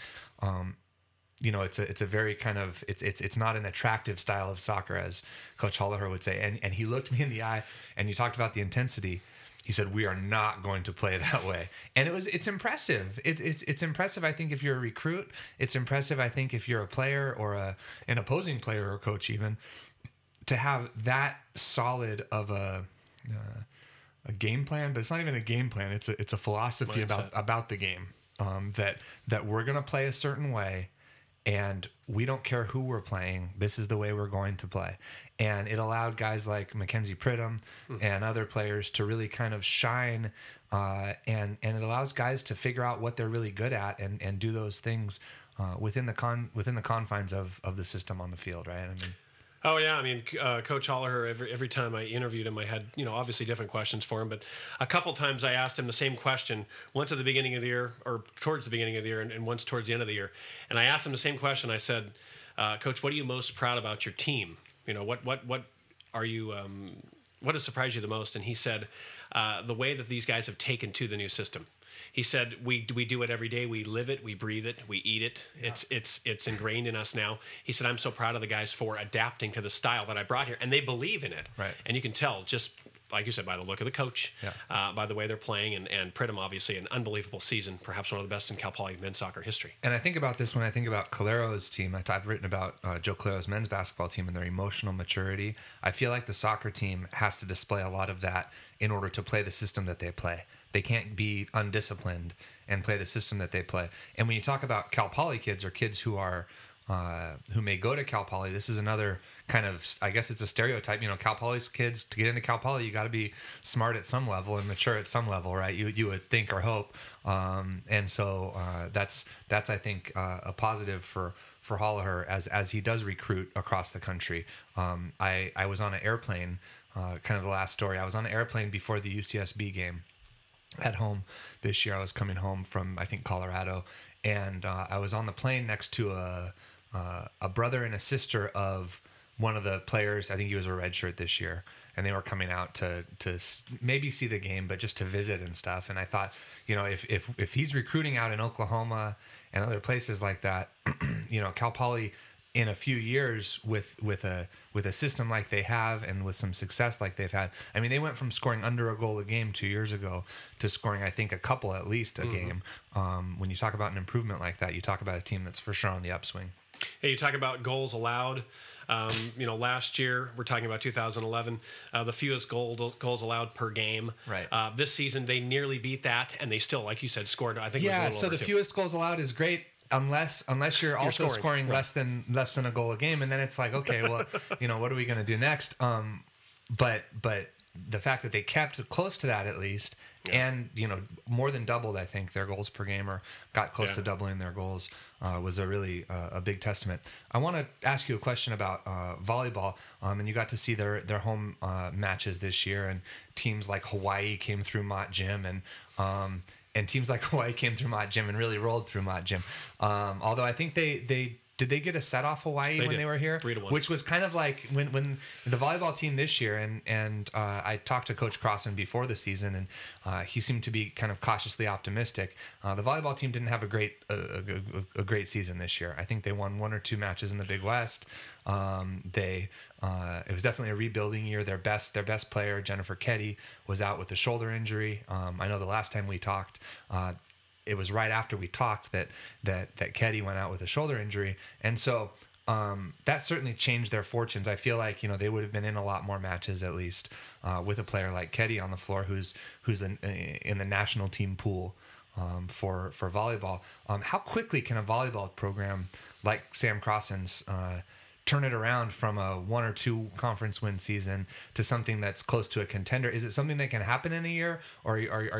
S3: It's a very kind of, it's not an attractive style of soccer, as Coach Holliher would say. And he looked me in the eye, and you talked about the intensity. He said, "We are not going to play that way." And it's impressive. It's impressive, I think, if you're a recruit. It's impressive, I think, if you're a player or an opposing player or coach even, to have that solid of a game plan. But it's not even a game plan. It's a philosophy about the game, that we're going to play a certain way, and we don't care who we're playing. This is the way we're going to play. And it allowed guys like Mackenzie Pridham and other players to really kind of shine, and it allows guys to figure out what they're really good at and do those things within the confines of the system on the field, right? I mean,
S8: oh yeah, I mean, Coach Holliher, every time I interviewed him, I had obviously different questions for him, but a couple times I asked him the same question, once at the beginning of the year, or towards the beginning of the year, and once towards the end of the year. And I asked him the same question. I said, Coach, what are you most proud about your team? What are you? What has surprised you the most? And he said, the way that these guys have taken to the new system. He said, we do it every day. We live it. We breathe it. We eat it. Yeah. It's ingrained in us now. He said, I'm so proud of the guys for adapting to the style that I brought here. And they believe in it. Right. And you can tell, just like you said, by the look of the coach, by the way they're playing. And Pridham, obviously, an unbelievable season, perhaps one of the best in Cal Poly men's soccer history. And I think about this when I think about Calero's team. I've written about Joe Calero's men's basketball team and their emotional maturity. I feel like the soccer team has to display a lot of that in order to play the system that they play. They can't be undisciplined and play the system that they play. And when you talk about Cal Poly kids, or kids who are who may go to Cal Poly, this is another kind of, I guess it's a stereotype. Cal Poly's kids, to get into Cal Poly, you got to be smart at some level and mature at some level, right? You would think or hope. And so that's I think a positive for Holliher as he does recruit across the country. I was on an airplane, kind of the last story. I was on an airplane before the UCSB game at home this year. I was coming home from, I think, Colorado, and I was on the plane next to a brother and a sister of one of the players. I think he was a redshirt this year, and they were coming out to maybe see the game, but just to visit and stuff. And I thought, if he's recruiting out in Oklahoma and other places like that, Cal Poly in a few years with a system like they have and with some success like they've had. I mean, they went from scoring under a goal a game 2 years ago to scoring, I think, a couple at least a game. When you talk about an improvement like that, you talk about a team that's for sure on the upswing. Hey, you talk about goals allowed. Last year, we're talking about 2011, the fewest goals allowed per game. Right. This season, they nearly beat that, and they still, like you said, scored. I think. Yeah. It was a little over the 2. Fewest goals allowed is great. Unless you're also scoring right. less than a goal a game, and then it's like, okay, well, what are we going to do next? But
S3: the fact that they kept close to that at least, and more than doubled, I think, their goals per game, or got close to doubling their goals, was a really a big testament. I want to ask you a question about volleyball, and you got to see their home matches this year, and teams like Hawaii came through Mott Gym, and teams like Hawaii came through Mott Gym and really rolled through Mott Gym. Although I think they did they get a set off Hawaii when they were here?
S8: 3-1.
S3: Which was kind of like when the volleyball team this year, and I talked to Coach Crossan before the season, and he seemed to be kind of cautiously optimistic. The volleyball team didn't have a great season this year. I think they won 1 or 2 matches in the Big West. It was definitely a rebuilding year. Their best player, Jennifer Ketty, was out with a shoulder injury. I know the last time we talked, it was right after we talked that Ketty went out with a shoulder injury, and so that certainly changed their fortunes. I feel like they would have been in a lot more matches at least with a player like Ketty on the floor, who's in the national team pool for volleyball. How quickly can a volleyball program like Sam Crossan's turn it around from a 1 or 2 conference win season to something that's close to a contender? Is it something that can happen in a year, or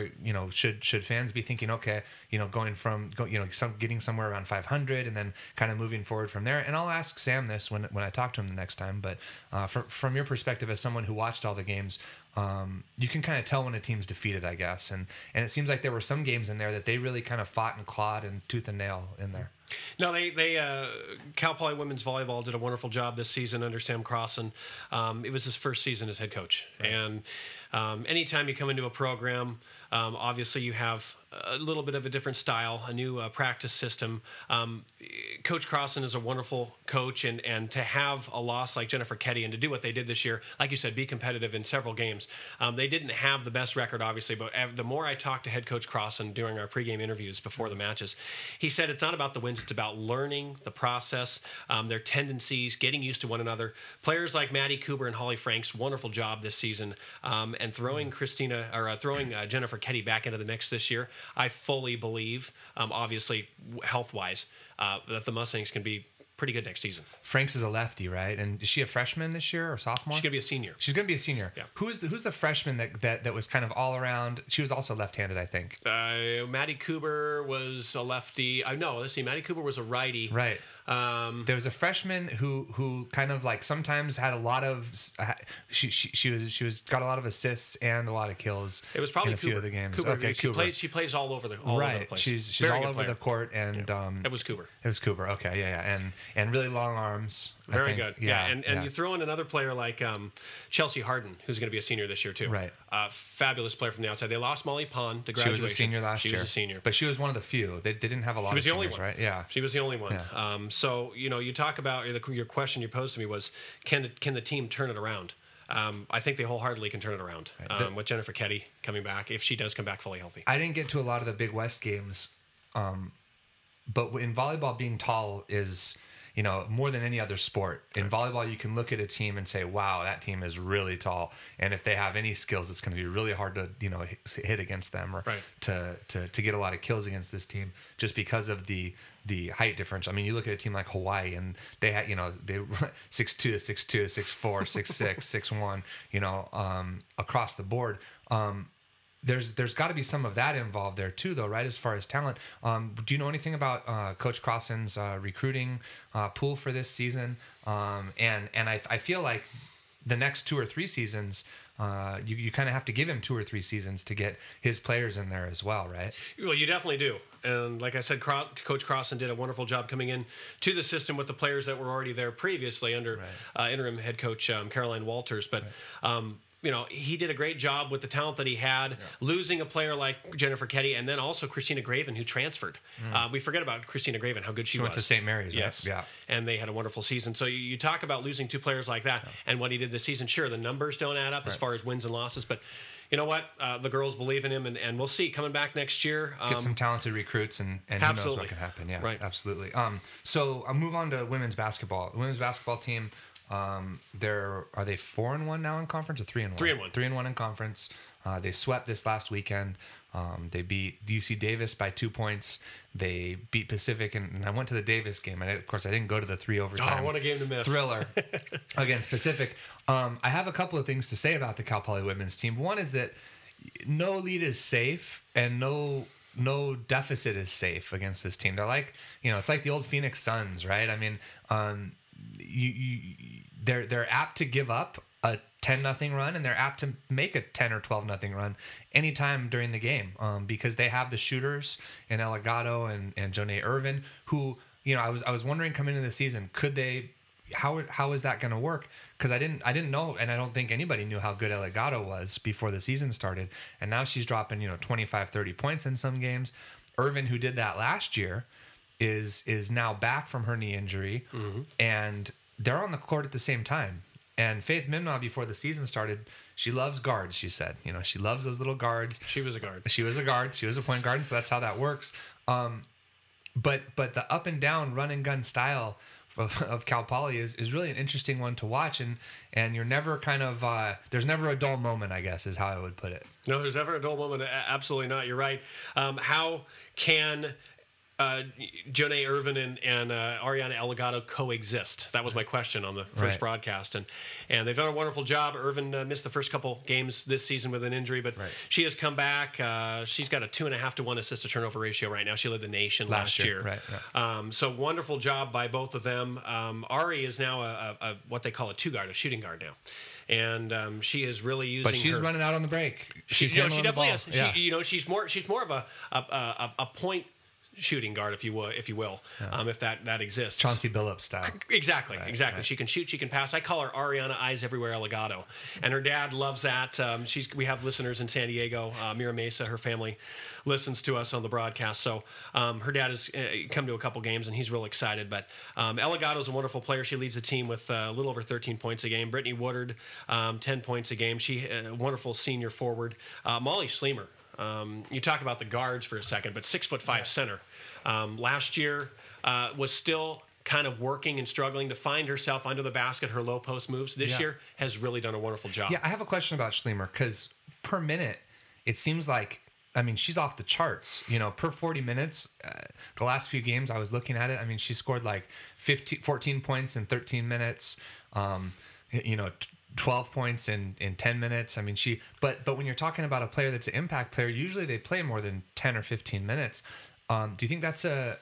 S3: should fans be thinking, okay, going from getting somewhere around 500 and then kind of moving forward from there? And I'll ask Sam this when I talk to him the next time. But from your perspective as someone who watched all the games, you can kind of tell when a team's defeated, I guess. And it seems like there were some games in there that they really kind of fought and clawed and tooth and nail in there.
S8: No, Cal Poly women's volleyball did a wonderful job this season under Sam Crossan. It was his first season as head coach. Right. And anytime you come into a program, obviously you have a little bit of a different style, a new practice system. Coach Crossan is a wonderful coach, and to have a loss like Jennifer Ketty and to do what they did this year, like you said, be competitive in several games. They didn't have the best record, obviously, but the more I talked to head coach Crossan during our pregame interviews before the matches, he said it's not about the wins, it's about learning the process, their tendencies, getting used to one another. Players like Maddie Cooper and Holly Franks, wonderful job this season, and throwing Jennifer Ketty back into the mix this year. I fully believe, obviously health-wise, that the Mustangs can be pretty good next season.
S3: Franks is a lefty, right? And is she a freshman this year or sophomore?
S8: She's gonna be a senior.
S3: She's gonna be a senior.
S8: Yeah.
S3: Who's the freshman that was kind of all around? She was also left-handed, I think.
S8: Maddie Cooper was a lefty. Maddie Cooper was a righty.
S3: Right. There was a freshman who kind of like sometimes had a lot of she was got a lot of assists and a lot of kills.
S8: It was probably
S3: in a few of the games.
S8: Cooper,
S3: okay, Cooper.
S8: She plays all over the place.
S3: She's all over the court, and
S8: it was Cooper.
S3: It was Cooper. Okay, yeah, and really long arms.
S8: Very good. Yeah, and you throw in another player like Chelsea Harden, who's going to be a senior this year too.
S3: Right.
S8: Fabulous player from the outside. They lost Molly Pond to graduation.
S3: She was a senior last year.
S8: She was a senior,
S3: but she was one of the few. They didn't have a lot of seniors, right? Yeah.
S8: She was the only one.
S3: Yeah.
S8: So you talk about your question you posed to me was, can the team turn it around? I think they wholeheartedly can turn it around with Jennifer Ketty coming back, if she does come back fully healthy.
S3: I didn't get to a lot of the Big West games, but in volleyball, being tall is more than any other sport. In volleyball, you can look at a team and say, wow, that team is really tall. And if they have any skills, it's going to be really hard to, hit against them or to get a lot of kills against this team just because of the height differential. I mean, you look at a team like Hawaii and they had, they 6'2", 6'2", 6'4", 6'6", 6'1", across the board. There's got to be some of that involved there too, though, right? As far as talent, do you know anything about Coach Crossan's recruiting pool for this season? And I feel like the next 2 or 3 seasons, you kind of have to give him 2 or 3 seasons to get his players in there as well, right?
S8: Well, you definitely do. And like I said, Coach Crossan did a wonderful job coming in to the system with the players that were already there previously under interim head coach Caroline Walters. But he did a great job with the talent that he had, losing a player like Jennifer Ketty, and then also Christina Graven, who transferred. We forget about Christina Graven, how good she was.
S3: She went to St. Mary's,
S8: yes.
S3: Right? Yeah.
S8: And they had a wonderful season. So you talk about losing 2 players like that, and what he did this season. Sure, the numbers don't add up as far as wins and losses, but you know what? The girls believe in him, and we'll see. Coming back next year.
S3: Get some talented recruits, and who knows what can happen. Yeah, right. Absolutely. So I'll move on to women's basketball. The women's basketball team, are they 4-1 now in conference or 3-1?
S8: 3-1.
S3: 3-1 in conference. They swept this last weekend They beat UC Davis by 2 points. They beat Pacific, and I went to the Davis game. Of course, I didn't go to the 3 overtime
S8: what a game to miss.
S3: thriller against Pacific. I have a couple of things to say about the Cal Poly women's team. One is that no lead is safe, and no deficit is safe against this team. They're like, it's like the old Phoenix Suns, right? I mean, they're apt to give up a 10-0 run, and they're apt to make a 10 or 12-0 run anytime during the game, because they have the shooters in Elgato and Jonay Irvin, who, I was wondering coming into the season, could they, how is that going to work? Because I didn't know, and I don't think anybody knew how good Elgato was before the season started, and now she's dropping 25, 30 points in some games. Irvin, who did that last year, is now back from her knee injury, and they're on the court at the same time. And Faith Mimnaugh, before the season started, she loves guards, she said. She loves those little guards.
S8: She was a guard.
S3: She was a guard. She was a point guard, and so that's how that works. But the up and down run and gun style of Cal Poly is really an interesting one to watch, and you're never kind of there's never a dull moment, I guess, is how I would put it.
S8: No, there's never a dull moment. Absolutely not. You're right. How can Jonay Irvin and Ariana Elgato coexist? That was my question on the first broadcast, and they've done a wonderful job. Irvin missed the first couple games this season with an injury, but she has come back. She's got a 2.5 to 1 assist to turnover ratio right now. She led the nation last year. So wonderful job by both of them. Ari is now a what they call a 2 guard, a shooting guard now. And she is really using.
S3: But she's running out on the break.
S8: She definitely
S3: the ball.
S8: is.
S3: Yeah.
S8: She's more of a point shooting guard, if you will, if that exists.
S3: Chauncey Billups style.
S8: Exactly. She can shoot, she can pass. I call her Ariana Eyes Everywhere Elgato, and her dad loves that. We have listeners in San Diego. Mira Mesa, her family, listens to us on the broadcast. So her dad has come to a couple games, and he's real excited. But Elgato is a wonderful player. She leads the team with a little over 13 points a game. Brittany Woodard, 10 points a game. She a wonderful senior forward. Molly Schlemer. You talk about the guards for a second, but 6'5" center. Last year was still kind of working and struggling to find herself under the basket, her low post moves. This year has really done a wonderful job.
S3: Yeah, I have a question about Schlemer, because per minute, it seems like, she's off the charts. Per 40 minutes, the last few games I was looking at it, she scored like 14 points in 13 minutes. 12 points in 10 minutes. But when you're talking about a player that's an impact player, usually they play more than 10 or 15 minutes. Do you think that's a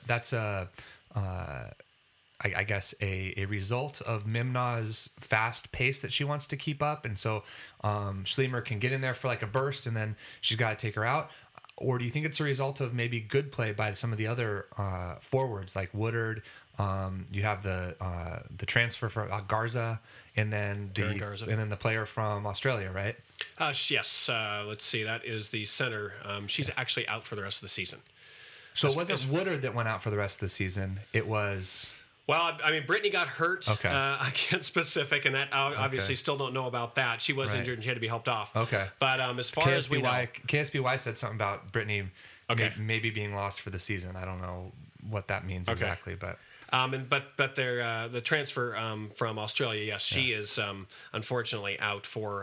S3: result of Mimnaugh's fast pace that she wants to keep up, and so Schlemer can get in there for like a burst, and then she's got to take her out? Or do you think it's a result of maybe good play by some of the other forwards like Woodard? You have the transfer for Garza, and then the player from Australia, right?
S8: Yes. Let's see. That is the center. She's actually out for the rest of the season.
S3: So it wasn't Woodard that went out for the rest of the season. It was.
S8: Well, Brittany got hurt against Pacific, and that obviously still don't know about that. She was injured and she had to be helped off.
S3: Okay.
S8: But as far as we know,
S3: KSBY said something about Brittany maybe being lost for the season. I don't know what that means exactly, but.
S8: But the transfer from Australia, yes, she is unfortunately out for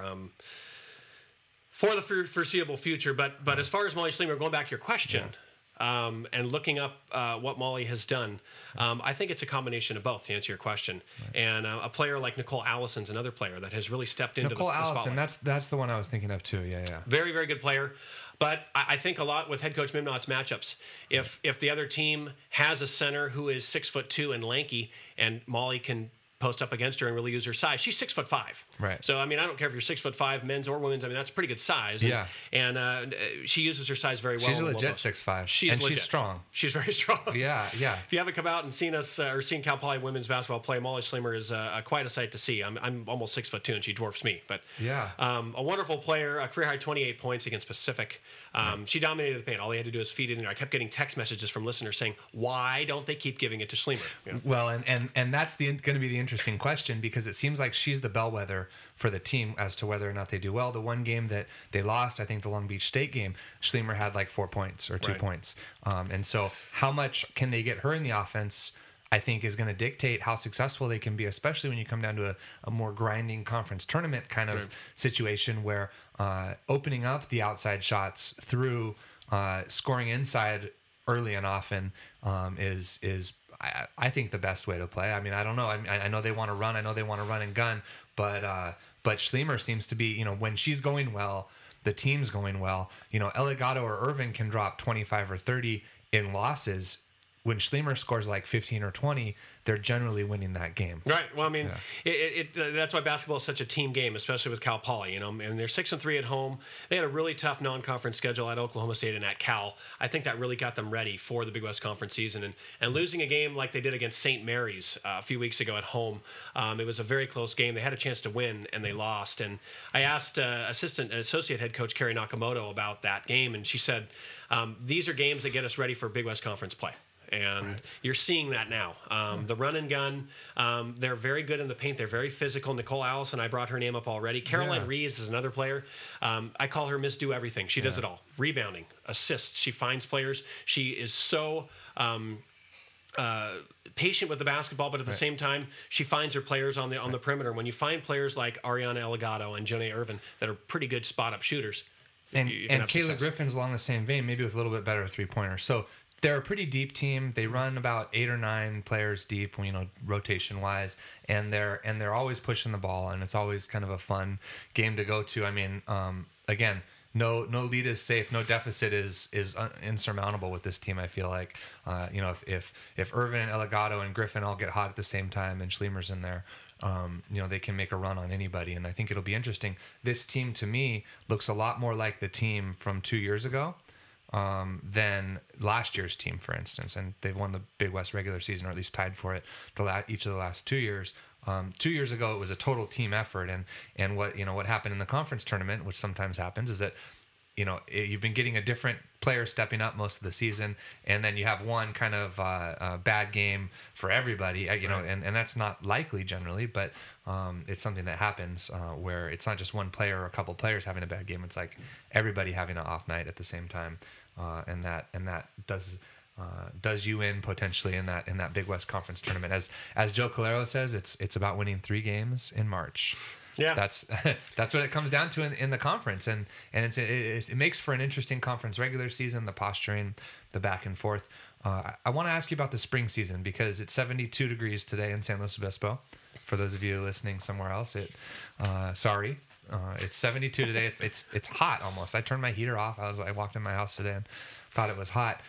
S8: the foreseeable future. But as far as Molly Schlemer, going back to your question, and looking up what Molly has done, I think it's a combination of both, to answer your question. Right. And a player like Nicole Allison's another player that has really stepped into the spotlight.
S3: Nicole Allison, that's the one I was thinking of too. Yeah.
S8: Very, very good player. But I think a lot with head coach Mimnaugh's matchups. If the other team has a center who is 6'2" and lanky, and Molly can post up against her and really use her size, she's 6'5".
S3: Right.
S8: So I don't care if you're 6'5", men's or women's. That's a pretty good size. And she uses her size very well.
S3: She's a legit 6'5". She's strong.
S8: She's very strong.
S3: Yeah.
S8: If you haven't come out and seen us or seen Cal Poly women's basketball play, Molly Schlemer is quite a sight to see. I'm almost 6'2" and she dwarfs me. But a wonderful player, a career high 28 points against Pacific. She dominated the paint. All they had to do is feed it in there. I kept getting text messages from listeners saying, "Why don't they keep giving it to Schlemer?"
S3: Well, and that's going to be the interesting question, because it seems like she's the bellwether for the team as to whether or not they do well. The one game that they lost, I think the Long Beach State game, Schlemer had like 4 points or 2 points. And so how much can they get her in the offense, I think, is going to dictate how successful they can be, especially when you come down to a more grinding conference tournament kind of situation where opening up the outside shots through scoring inside early and often is I think the best way to play. I mean, I don't know. I know they want to run. I know they want to run and gun, but Schlemer seems to be, when she's going well, the team's going well. Eligado or Irvin can drop 25 or 30 in losses. When Schlemer scores like 15 or 20, they're generally winning that game.
S8: Right. Well, I mean, that's why basketball is such a team game, especially with Cal Poly. And they're 6-3 at home. They had a really tough non-conference schedule at Oklahoma State and at Cal. I think that really got them ready for the Big West Conference season. And losing a game like they did against St. Mary's a few weeks ago at home, it was a very close game. They had a chance to win and they lost. And I asked associate head coach Kerry Nakamoto about that game, and she said, "These are games that get us ready for Big West Conference play." And you're seeing that now. The run and gun, they're very good in the paint. They're very physical. Nicole Allison, I brought her name up already. Caroline Reeves is another player. I call her Miss Do Everything. She does it all. Rebounding, assists. She finds players. She is so patient with the basketball, but at the same time, she finds her players on the perimeter. When you find players like Ariana Eligado and Janae Irvin that are pretty good spot-up shooters,
S3: and Kayla Griffin's along the same vein, maybe with a little bit better three-pointers. So they're a pretty deep team. They run about 8 or 9 players deep, rotation wise, and they're always pushing the ball, and it's always kind of a fun game to go to. I mean, again, no lead is safe, no deficit is insurmountable with this team. I feel like, if Irvin and Eligado and Griffin all get hot at the same time, and Schlemer's in there, they can make a run on anybody, and I think it'll be interesting. This team to me looks a lot more like the team from 2 years ago than last year's team, for instance, and they've won the Big West regular season, or at least tied for it each of the last 2 years. 2 years ago, it was a total team effort, and what happened in the conference tournament, which sometimes happens, is that you've been getting a different player stepping up most of the season, and then you have one kind of bad game for everybody, and that's not likely generally, but it's something that happens where it's not just one player or a couple players having a bad game. It's like everybody having an off night at the same time, and that does you in potentially in that Big West Conference tournament. As Joe Calero says, it's about winning 3 games in March. Yeah, that's what it comes down to in the conference, and it makes for an interesting conference regular season. The posturing, the back and forth. I want to ask you about the spring season, because it's 72 degrees today in San Luis Obispo. For those of you listening somewhere else, it's 72 today. It's hot almost. I turned my heater off. I walked in my house today and thought it was hot.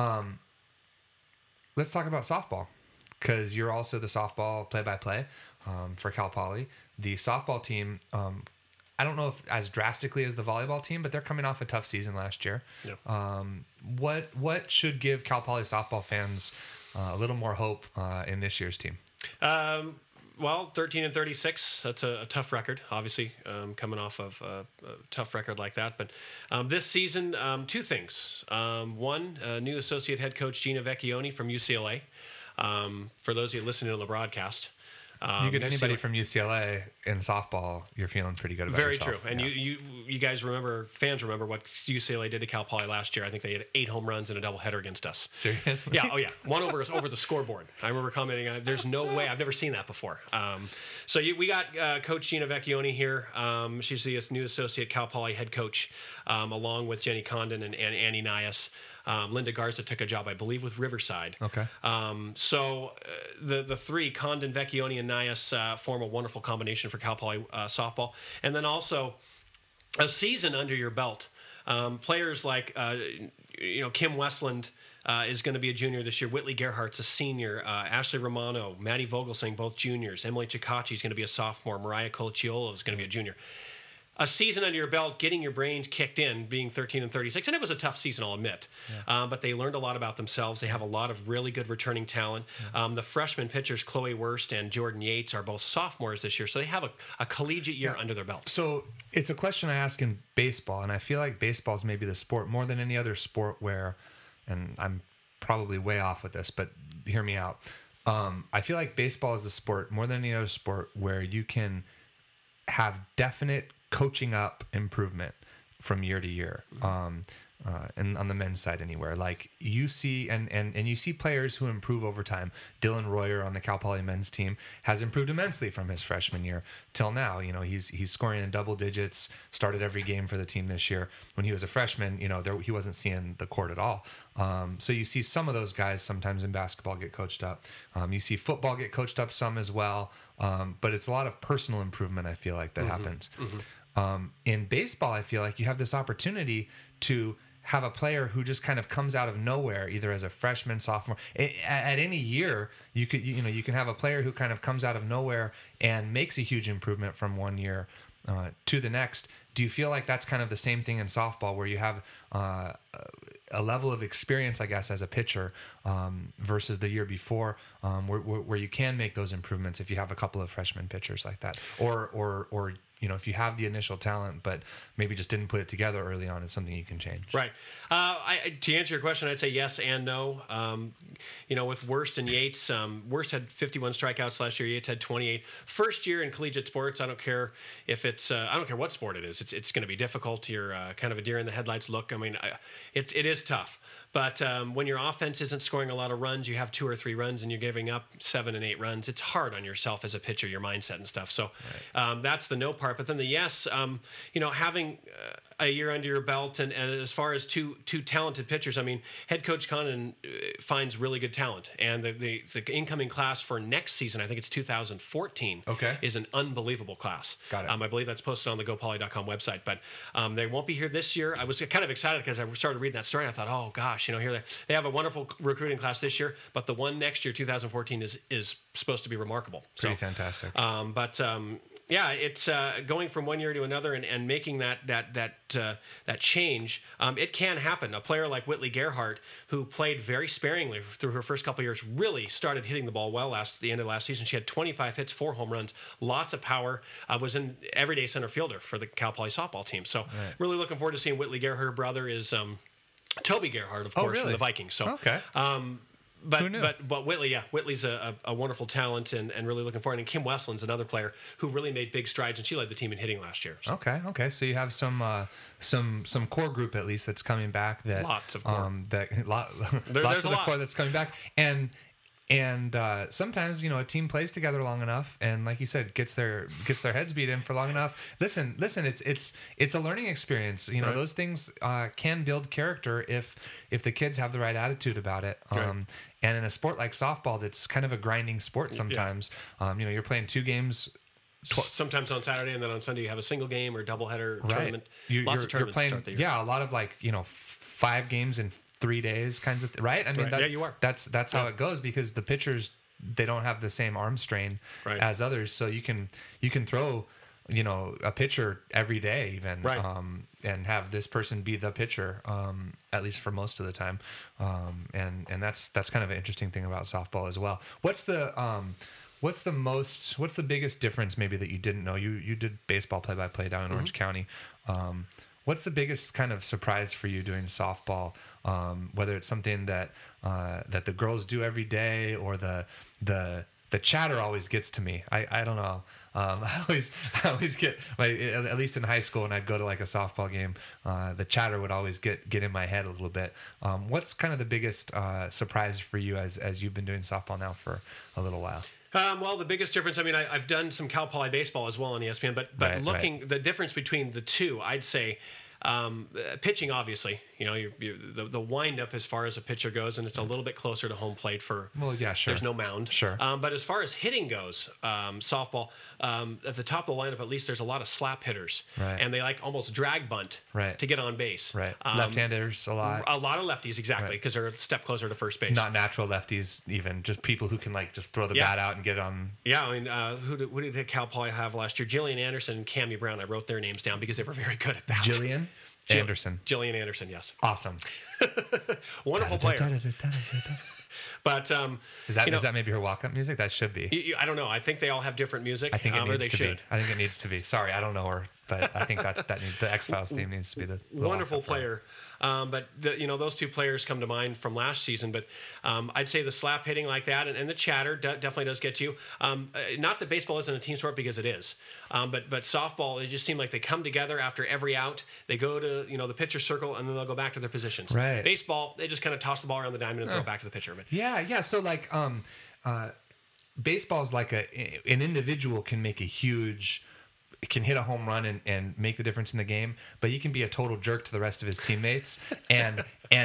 S3: Let's talk about softball, because you're also the softball play-by-play for Cal Poly. The softball team, I don't know if as drastically as the volleyball team, but they're coming off a tough season last year. Yeah. What should give Cal Poly softball fans a little more hope in this year's team?
S8: Well, 13-36, that's a tough record, obviously, coming off of a tough record like that. But this season, 2 things. One, new associate head coach Gina Vecchione from UCLA. For those of you listening to the broadcast,
S3: you get anybody from UCLA in softball, you're feeling pretty good about
S8: Very
S3: yourself.
S8: true. And you guys fans remember what UCLA did to Cal Poly last year. I think they had 8 home runs in a doubleheader against us.
S3: Seriously?
S8: Yeah. Oh yeah. One over the scoreboard. I remember commenting, "There's no way. I've never seen that before." So we got Coach Gina Vecchione here. She's the new associate Cal Poly head coach, along with Jenny Condon and Annie Nias. Linda Garza took a job, I believe, with Riverside.
S3: Okay.
S8: So the 3, Condon, Vecchione, and Nias, form a wonderful combination for Cal Poly softball. And then also a season under your belt. Players like Kim Westland is going to be a junior this year. Whitley Gerhardt's a senior. Ashley Romano, Maddie Vogelsang, both juniors. Emily Chikachi is going to be a sophomore. Mariah Colciolo is going to be a junior. A season under your belt, getting your brains kicked in, being 13-36, and it was a tough season, I'll admit. Yeah. But they learned a lot about themselves. They have a lot of really good returning talent. Yeah. The freshman pitchers, Chloe Wurst and Jordan Yates, are both sophomores this year, so they have a collegiate year under their belt.
S3: So it's a question I ask in baseball, and I feel like baseball is maybe the sport more than any other sport where, and I'm probably way off with this, but hear me out. I feel like baseball is the sport more than any other sport where you can have definite coaching up improvement from year to year. and on the men's side anywhere. Like you see, and you see players who improve over time. Dylan Royer on the Cal Poly men's team has improved immensely from his freshman year till now. You know, he's scoring in double digits, started every game for the team this year. When he was a freshman, you know, he wasn't seeing the court at all. So you see some of those guys sometimes in basketball get coached up. You see football get coached up some as well. But it's a lot of personal improvement, I feel like, that happens. In baseball, I feel like you have this opportunity to have a player who just kind of comes out of nowhere, either as a freshman, sophomore. At any year, you can have a player who kind of comes out of nowhere and makes a huge improvement from one year to the next. Do you feel like that's kind of the same thing in softball, where you have a level of experience, I guess, as a pitcher versus the year before, where you can make those improvements if you have a couple of freshman pitchers like that, or you know, if you have the initial talent but maybe just didn't put it together early on, it's something you can change.
S8: Right. To answer your question, I'd say yes and no. You know, with Worst and Yates, Worst had 51 strikeouts last year. Yates had 28. First year in collegiate sports, I don't care if it's, I don't care what sport it is. It's going to be difficult. You're kind of a deer in the headlights look. I mean, it is tough. But when your offense isn't scoring a lot of runs, you have 2 or 3 runs and you're giving up 7 and 8 runs. It's hard on yourself as a pitcher, your mindset and stuff. So that's the no part. But then the yes, you know, having a year under your belt and as far as two talented pitchers, I mean, head coach Condon finds really good talent. And the incoming class for next season, I think it's 2014, is an unbelievable class.
S3: Got it.
S8: I believe that's posted on the GoPoly.com website. But they won't be here this year. I was kind of excited because I started reading that story and I thought, oh, gosh, you know, here they have a wonderful recruiting class this year, but the one next year, 2014, is supposed to be remarkable.
S3: Pretty fantastic.
S8: Yeah, it's going from one year to another and making that change. It can happen. A player like Whitley Gerhardt, who played very sparingly through her first couple of years, really started hitting the ball well the end of last season. She had 25 hits, 4 home runs, lots of power. Was an everyday center fielder for the Cal Poly softball team. So really looking forward to seeing Whitley Gerhardt. Her brother is Toby Gerhardt, of course, from the Vikings. So But Whitley's a wonderful talent and really looking forward. And Kim Westland's another player who really made big strides, and she led the team in hitting last year. So.
S3: Okay. So you have some core group at least that's coming back. That
S8: lots of core.
S3: Lots of the core that's coming back, and sometimes, you know, a team plays together long enough, and like you said, gets their heads beat in for long enough. Listen, it's a learning experience. You know, those things can build character if the kids have the right attitude about it. And in a sport like softball, that's kind of a grinding sport sometimes. You know, you're playing 2 games.
S8: Sometimes on Saturday, and then on Sunday you have a single game or doubleheader tournament. Lots of tournaments
S3: you're playing,
S8: start the year.
S3: Yeah, a lot of 5 games in 3 days kinds of right? I mean,
S8: you are.
S3: That's how it goes, because the pitchers, they don't have the same arm strain as others. So you can throw, you know, a pitcher every day even, and have this person be the pitcher, at least for most of the time. And that's kind of an interesting thing about softball as well. What's the biggest difference maybe that you didn't know? You did baseball play-by-play down in Orange County. What's the biggest kind of surprise for you doing softball? Whether it's something that the girls do every day, or the chatter always gets to me. I don't know. I always get, at least in high school, when I'd go to like a softball game, the chatter would always get in my head a little bit. What's kind of the biggest surprise for you as you've been doing softball now for a little while?
S8: Well, the biggest difference, I mean, I've done some Cal Poly baseball as well on ESPN, but the difference between the two, I'd say pitching, obviously, you know, the wind up as far as a pitcher goes, and it's a little bit closer to home plate for.
S3: Well, yeah, sure.
S8: There's no mound.
S3: Sure.
S8: But as far as hitting goes, softball, at the top of the lineup, at least, there's a lot of slap hitters, and they almost drag bunt to get on base.
S3: Right. Left-handers a lot.
S8: A lot of lefties, exactly, because they're a step closer to first base.
S3: Not natural lefties, even just people who can just throw the bat out and get on.
S8: Yeah, I mean, who did Cal Poly have last year? Jillian Anderson and Cammie Brown. I wrote their names down because they were very good at that.
S3: Jillian Anderson, yes.
S8: Awesome. Wonderful player. But
S3: is that maybe her walk-up music? That should be.
S8: I don't know. I think they all have different music.
S3: I think it needs to be. I think it needs to be. Sorry, I don't know her. But I think the X-Files theme needs to be the
S8: wonderful player. But those two players come to mind from last season. But I'd say the slap hitting like that and the chatter definitely does get you. Not that baseball isn't a team sport, because it is. But softball, it just seemed like they come together after every out. They go to the pitcher circle, and then they'll go back to their positions.
S3: Right.
S8: Baseball, they just kind of toss the ball around the diamond and throw it back to the pitcher. But
S3: yeah. So like baseball is like an individual can make a huge. Can hit a home run and make the difference in the game, but he can be a total jerk to the rest of his teammates, and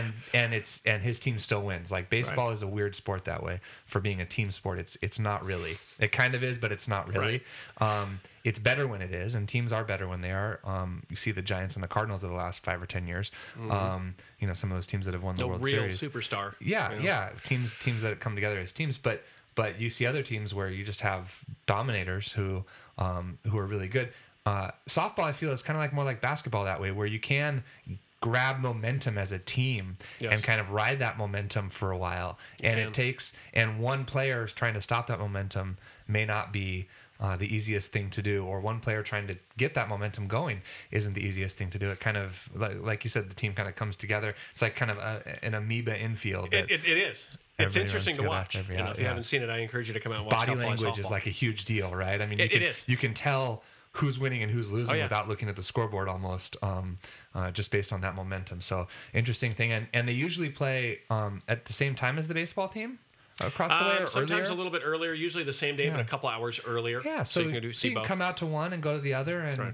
S3: his team still wins. Like baseball is a weird sport that way for being a team sport. It's not really. It kind of is, but it's not really.
S8: Right.
S3: It's better when it is, and teams are better when they are. You see the Giants and the Cardinals of the last 5 or 10 years.
S8: Mm-hmm.
S3: Some of those teams that have won the World
S8: real
S3: Series.
S8: Superstar.
S3: Yeah. Teams that come together as teams, but you see other teams where you just have dominators who are really good. Softball, I feel, is kind of like more like basketball that way, where you can grab momentum as a team and kind of ride that momentum for a while. And one player trying to stop that momentum may not be the easiest thing to do, or one player trying to get that momentum going isn't the easiest thing to do. It kind of, like you said, the team kind of comes together. It's like kind of an amoeba infield.
S8: It is. It's interesting to watch. If you haven't seen it, I encourage you to come out and watch.
S3: Body language is like a huge deal, right? I mean, you can tell who's winning and who's losing without looking at the scoreboard almost, just based on that momentum. So interesting thing. And they usually play at the same time as the baseball team across the way, or
S8: sometimes
S3: earlier?
S8: a little bit earlier, usually the same day, but a couple hours earlier.
S3: Yeah, so you can come out to one and go to the other, and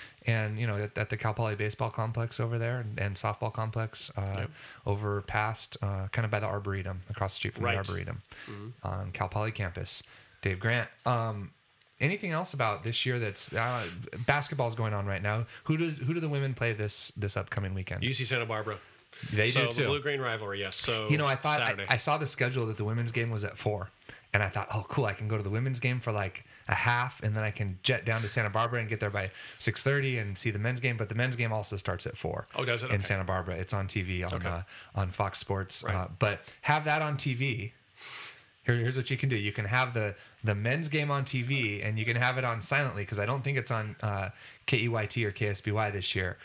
S3: at the Cal Poly baseball complex over there and softball complex over past kind of by the Arboretum, across the street from the Arboretum on Cal Poly campus. Dave Grant. Anything else about this year that's basketball's going on right now? Who do the women play this upcoming weekend?
S8: UC Santa Barbara.
S3: They do too.
S8: The blue-green rivalry, yes. So
S3: I thought
S8: Saturday.
S3: I saw the schedule that the women's game was at 4, and I thought, oh, cool, I can go to the women's game for like a half, and then I can jet down to Santa Barbara and get there by 6:30 and see the men's game. But the men's game also starts at 4.
S8: Oh, does it?
S3: In Santa Barbara, it's on TV on Fox Sports.
S8: Right.
S3: But have that on TV. Here's what you can do. You can have the men's game on TV, and you can have it on silently, because I don't think it's on KEYT or KSBY this year.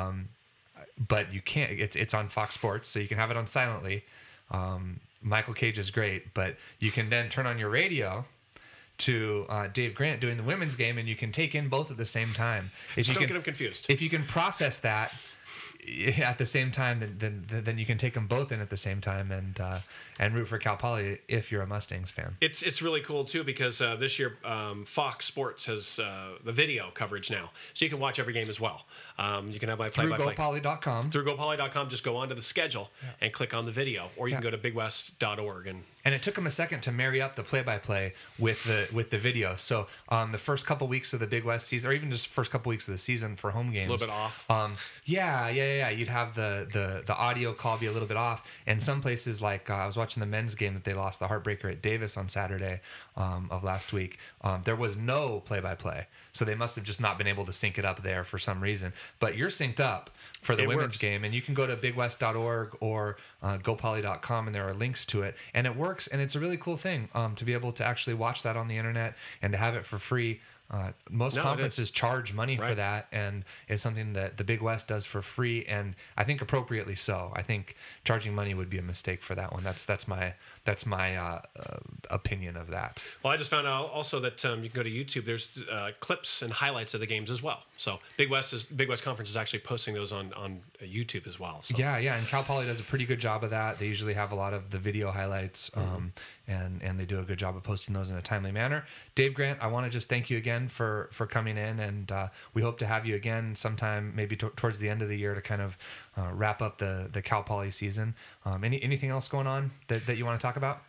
S3: But you can't. It's on Fox Sports, so you can have it on silently. Michael Cage is great, but you can then turn on your radio to Dave Grant doing the women's game, and you can take in both at the same time.
S8: Don't get them confused.
S3: If you can process that at the same time, then you can take them both in at the same time and root for Cal Poly if you're a Mustangs fan.
S8: It's really cool too, because this year Fox Sports has the video coverage now, so you can watch every game as well. You can have my play-by-play
S3: through GoPoly.com.
S8: Through GoPoly.com, just go onto the schedule and click on the video, or you can go to BigWest.org
S3: and it took them a second to marry up the play-by-play with the video. So the first couple weeks of the Big West season, or even just first couple weeks of the season for home games,
S8: a little bit off.
S3: You'd have the audio call be a little bit off, and some places like I was watching the men's game that they lost the heartbreaker at Davis on Saturday of last week. There was no play-by-play, so they must have just not been able to sync it up there for some reason. But you're synced up for the women's game, and you can go to BigWest.org or GoPoly.com, and there are links to it, and it works, and it's a really cool thing to be able to actually watch that on the internet and to have it for free. Most conferences charge money for that, and it's something that the Big West does for free, and I think appropriately so. I think charging money would be a mistake for that one. That's my opinion of that.
S8: Well, I just found out also that you can go to YouTube. There's clips and highlights of the games as well. So Big West Conference is actually posting those on YouTube as well. So.
S3: Yeah, and Cal Poly does a pretty good job of that. They usually have a lot of the video highlights, and they do a good job of posting those in a timely manner. Dave Grant, I want to just thank you again for coming in, and we hope to have you again sometime, maybe towards the end of the year, to kind of wrap up the Cal Poly season. Anything else going on that you want to talk about?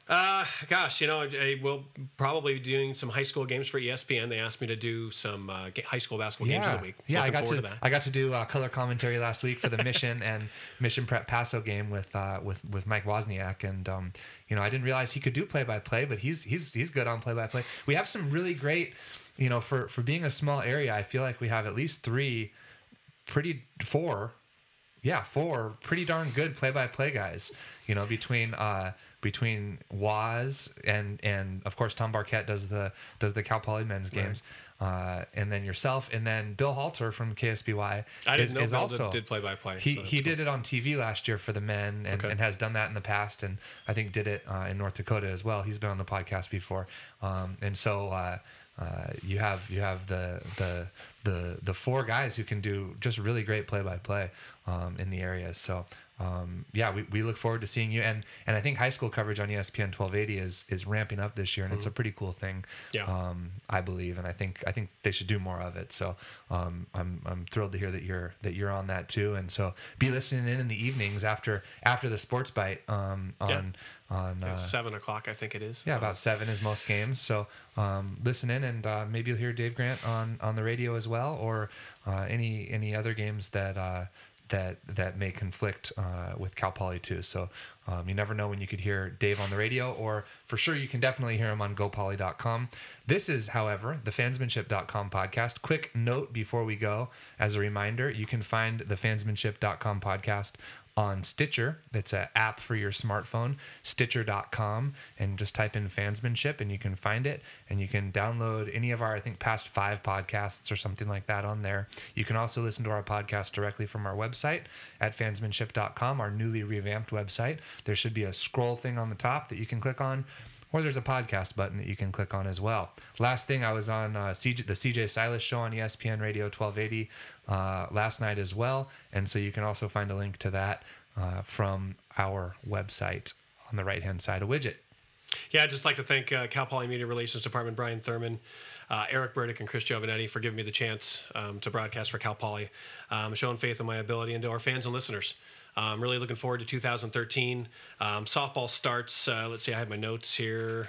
S8: I will probably be doing some high school games for ESPN. They asked me to do some high school basketball games of the week.
S3: Yeah, I got to do color commentary last week for the Mission and Mission Prep Paso game with Mike Wozniak, and I didn't realize he could do play-by-play, but he's good on play-by-play. We have some really great, for being a small area, I feel like we have at least four pretty darn good play-by-play guys, between Waz and of course Tom Barquette does the Cal Poly men's games. and then yourself, and then Bill Halter from KSBY.
S8: I didn't know Bill
S3: also
S8: did play-by-play.
S3: He did it on TV last year for the men, and has done that in the past, and I think did it in North Dakota as well. He's been on the podcast before, and so you have the four guys who can do just really great play-by-play in the area. So we look forward to seeing you, and I think high school coverage on ESPN 1280 is ramping up this year, and it's a pretty cool thing. I believe, and I think they should do more of it. So I'm thrilled to hear that you're on that too, and so be listening in the evenings after the Sports Bite on
S8: 7 o'clock, I think it is.
S3: Yeah, about 7 is most games. So listen in, and maybe you'll hear Dave Grant on the radio as well, or any other games that may conflict with Cal Poly too. So you never know when you could hear Dave on the radio, or for sure you can definitely hear him on GoPoly.com. This is, however, the Fansmanship.com podcast. Quick note before we go, as a reminder, you can find the Fansmanship.com podcast on Stitcher. It's an app for your smartphone, Stitcher.com, and just type in Fansmanship and you can find it, and you can download any of our, I think, past 5 podcasts or something like that on there. You can also listen to our podcast directly from our website at Fansmanship.com, our newly revamped website. There should be a scroll thing on the top that you can click on, or there's a podcast button that you can click on as well. Last thing, I was on the CJ Silas show on ESPN Radio 1280 last night as well, and so you can also find a link to that from our website on the right-hand side of widget.
S8: Yeah, I'd just like to thank Cal Poly Media Relations Department, Brian Thurman, Eric Burdick, and Chris Giovanetti for giving me the chance to broadcast for Cal Poly, showing faith in my ability, and to our fans and listeners. I'm really looking forward to 2013. Softball starts, let's see, I have my notes here.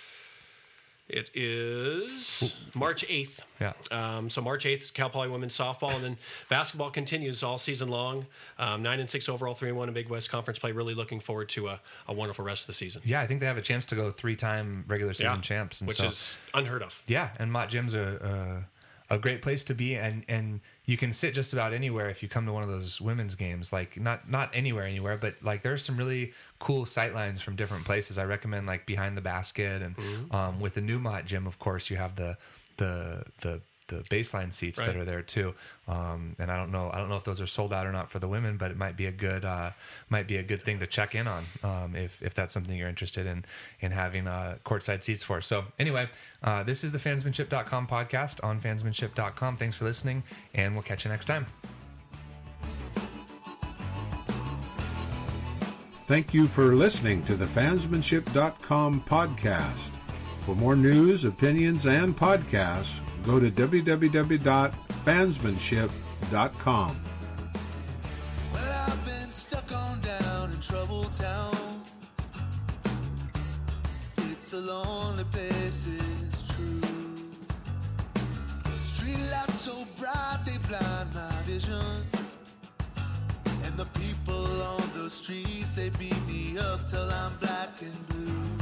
S8: It is March 8th.
S3: Yeah.
S8: So March 8th is Cal Poly women's softball, and then basketball continues all season long. 9-6 overall, 3-1 in Big West Conference play. Really looking forward to a wonderful rest of the season.
S3: Yeah, I think they have a chance to go 3-time regular season champs, and
S8: which is unheard of.
S3: Yeah, and Mott Gym's a great place to be, and you can sit just about anywhere if you come to one of those women's games. Like not anywhere, but like there's some really cool sight lines from different places. I recommend like behind the basket, and with the new Mott Gym, of course, you have the baseline seats that are there too. And I don't know if those are sold out or not for the women, but it might be a good thing to check in on if that's something you're interested in having courtside seats for. So anyway, this is the Fansmanship.com podcast on Fansmanship.com. Thanks for listening, and we'll catch you next time.
S1: Thank you for listening to the Fansmanship.com podcast. For more news, opinions, and podcasts, go to www.fansmanship.com.
S6: Well, I've been stuck on down in Trouble Town. It's a lonely place, it's true. Street lights so bright, they blind my vision. And the people on the streets, they beat me up till I'm black and blue.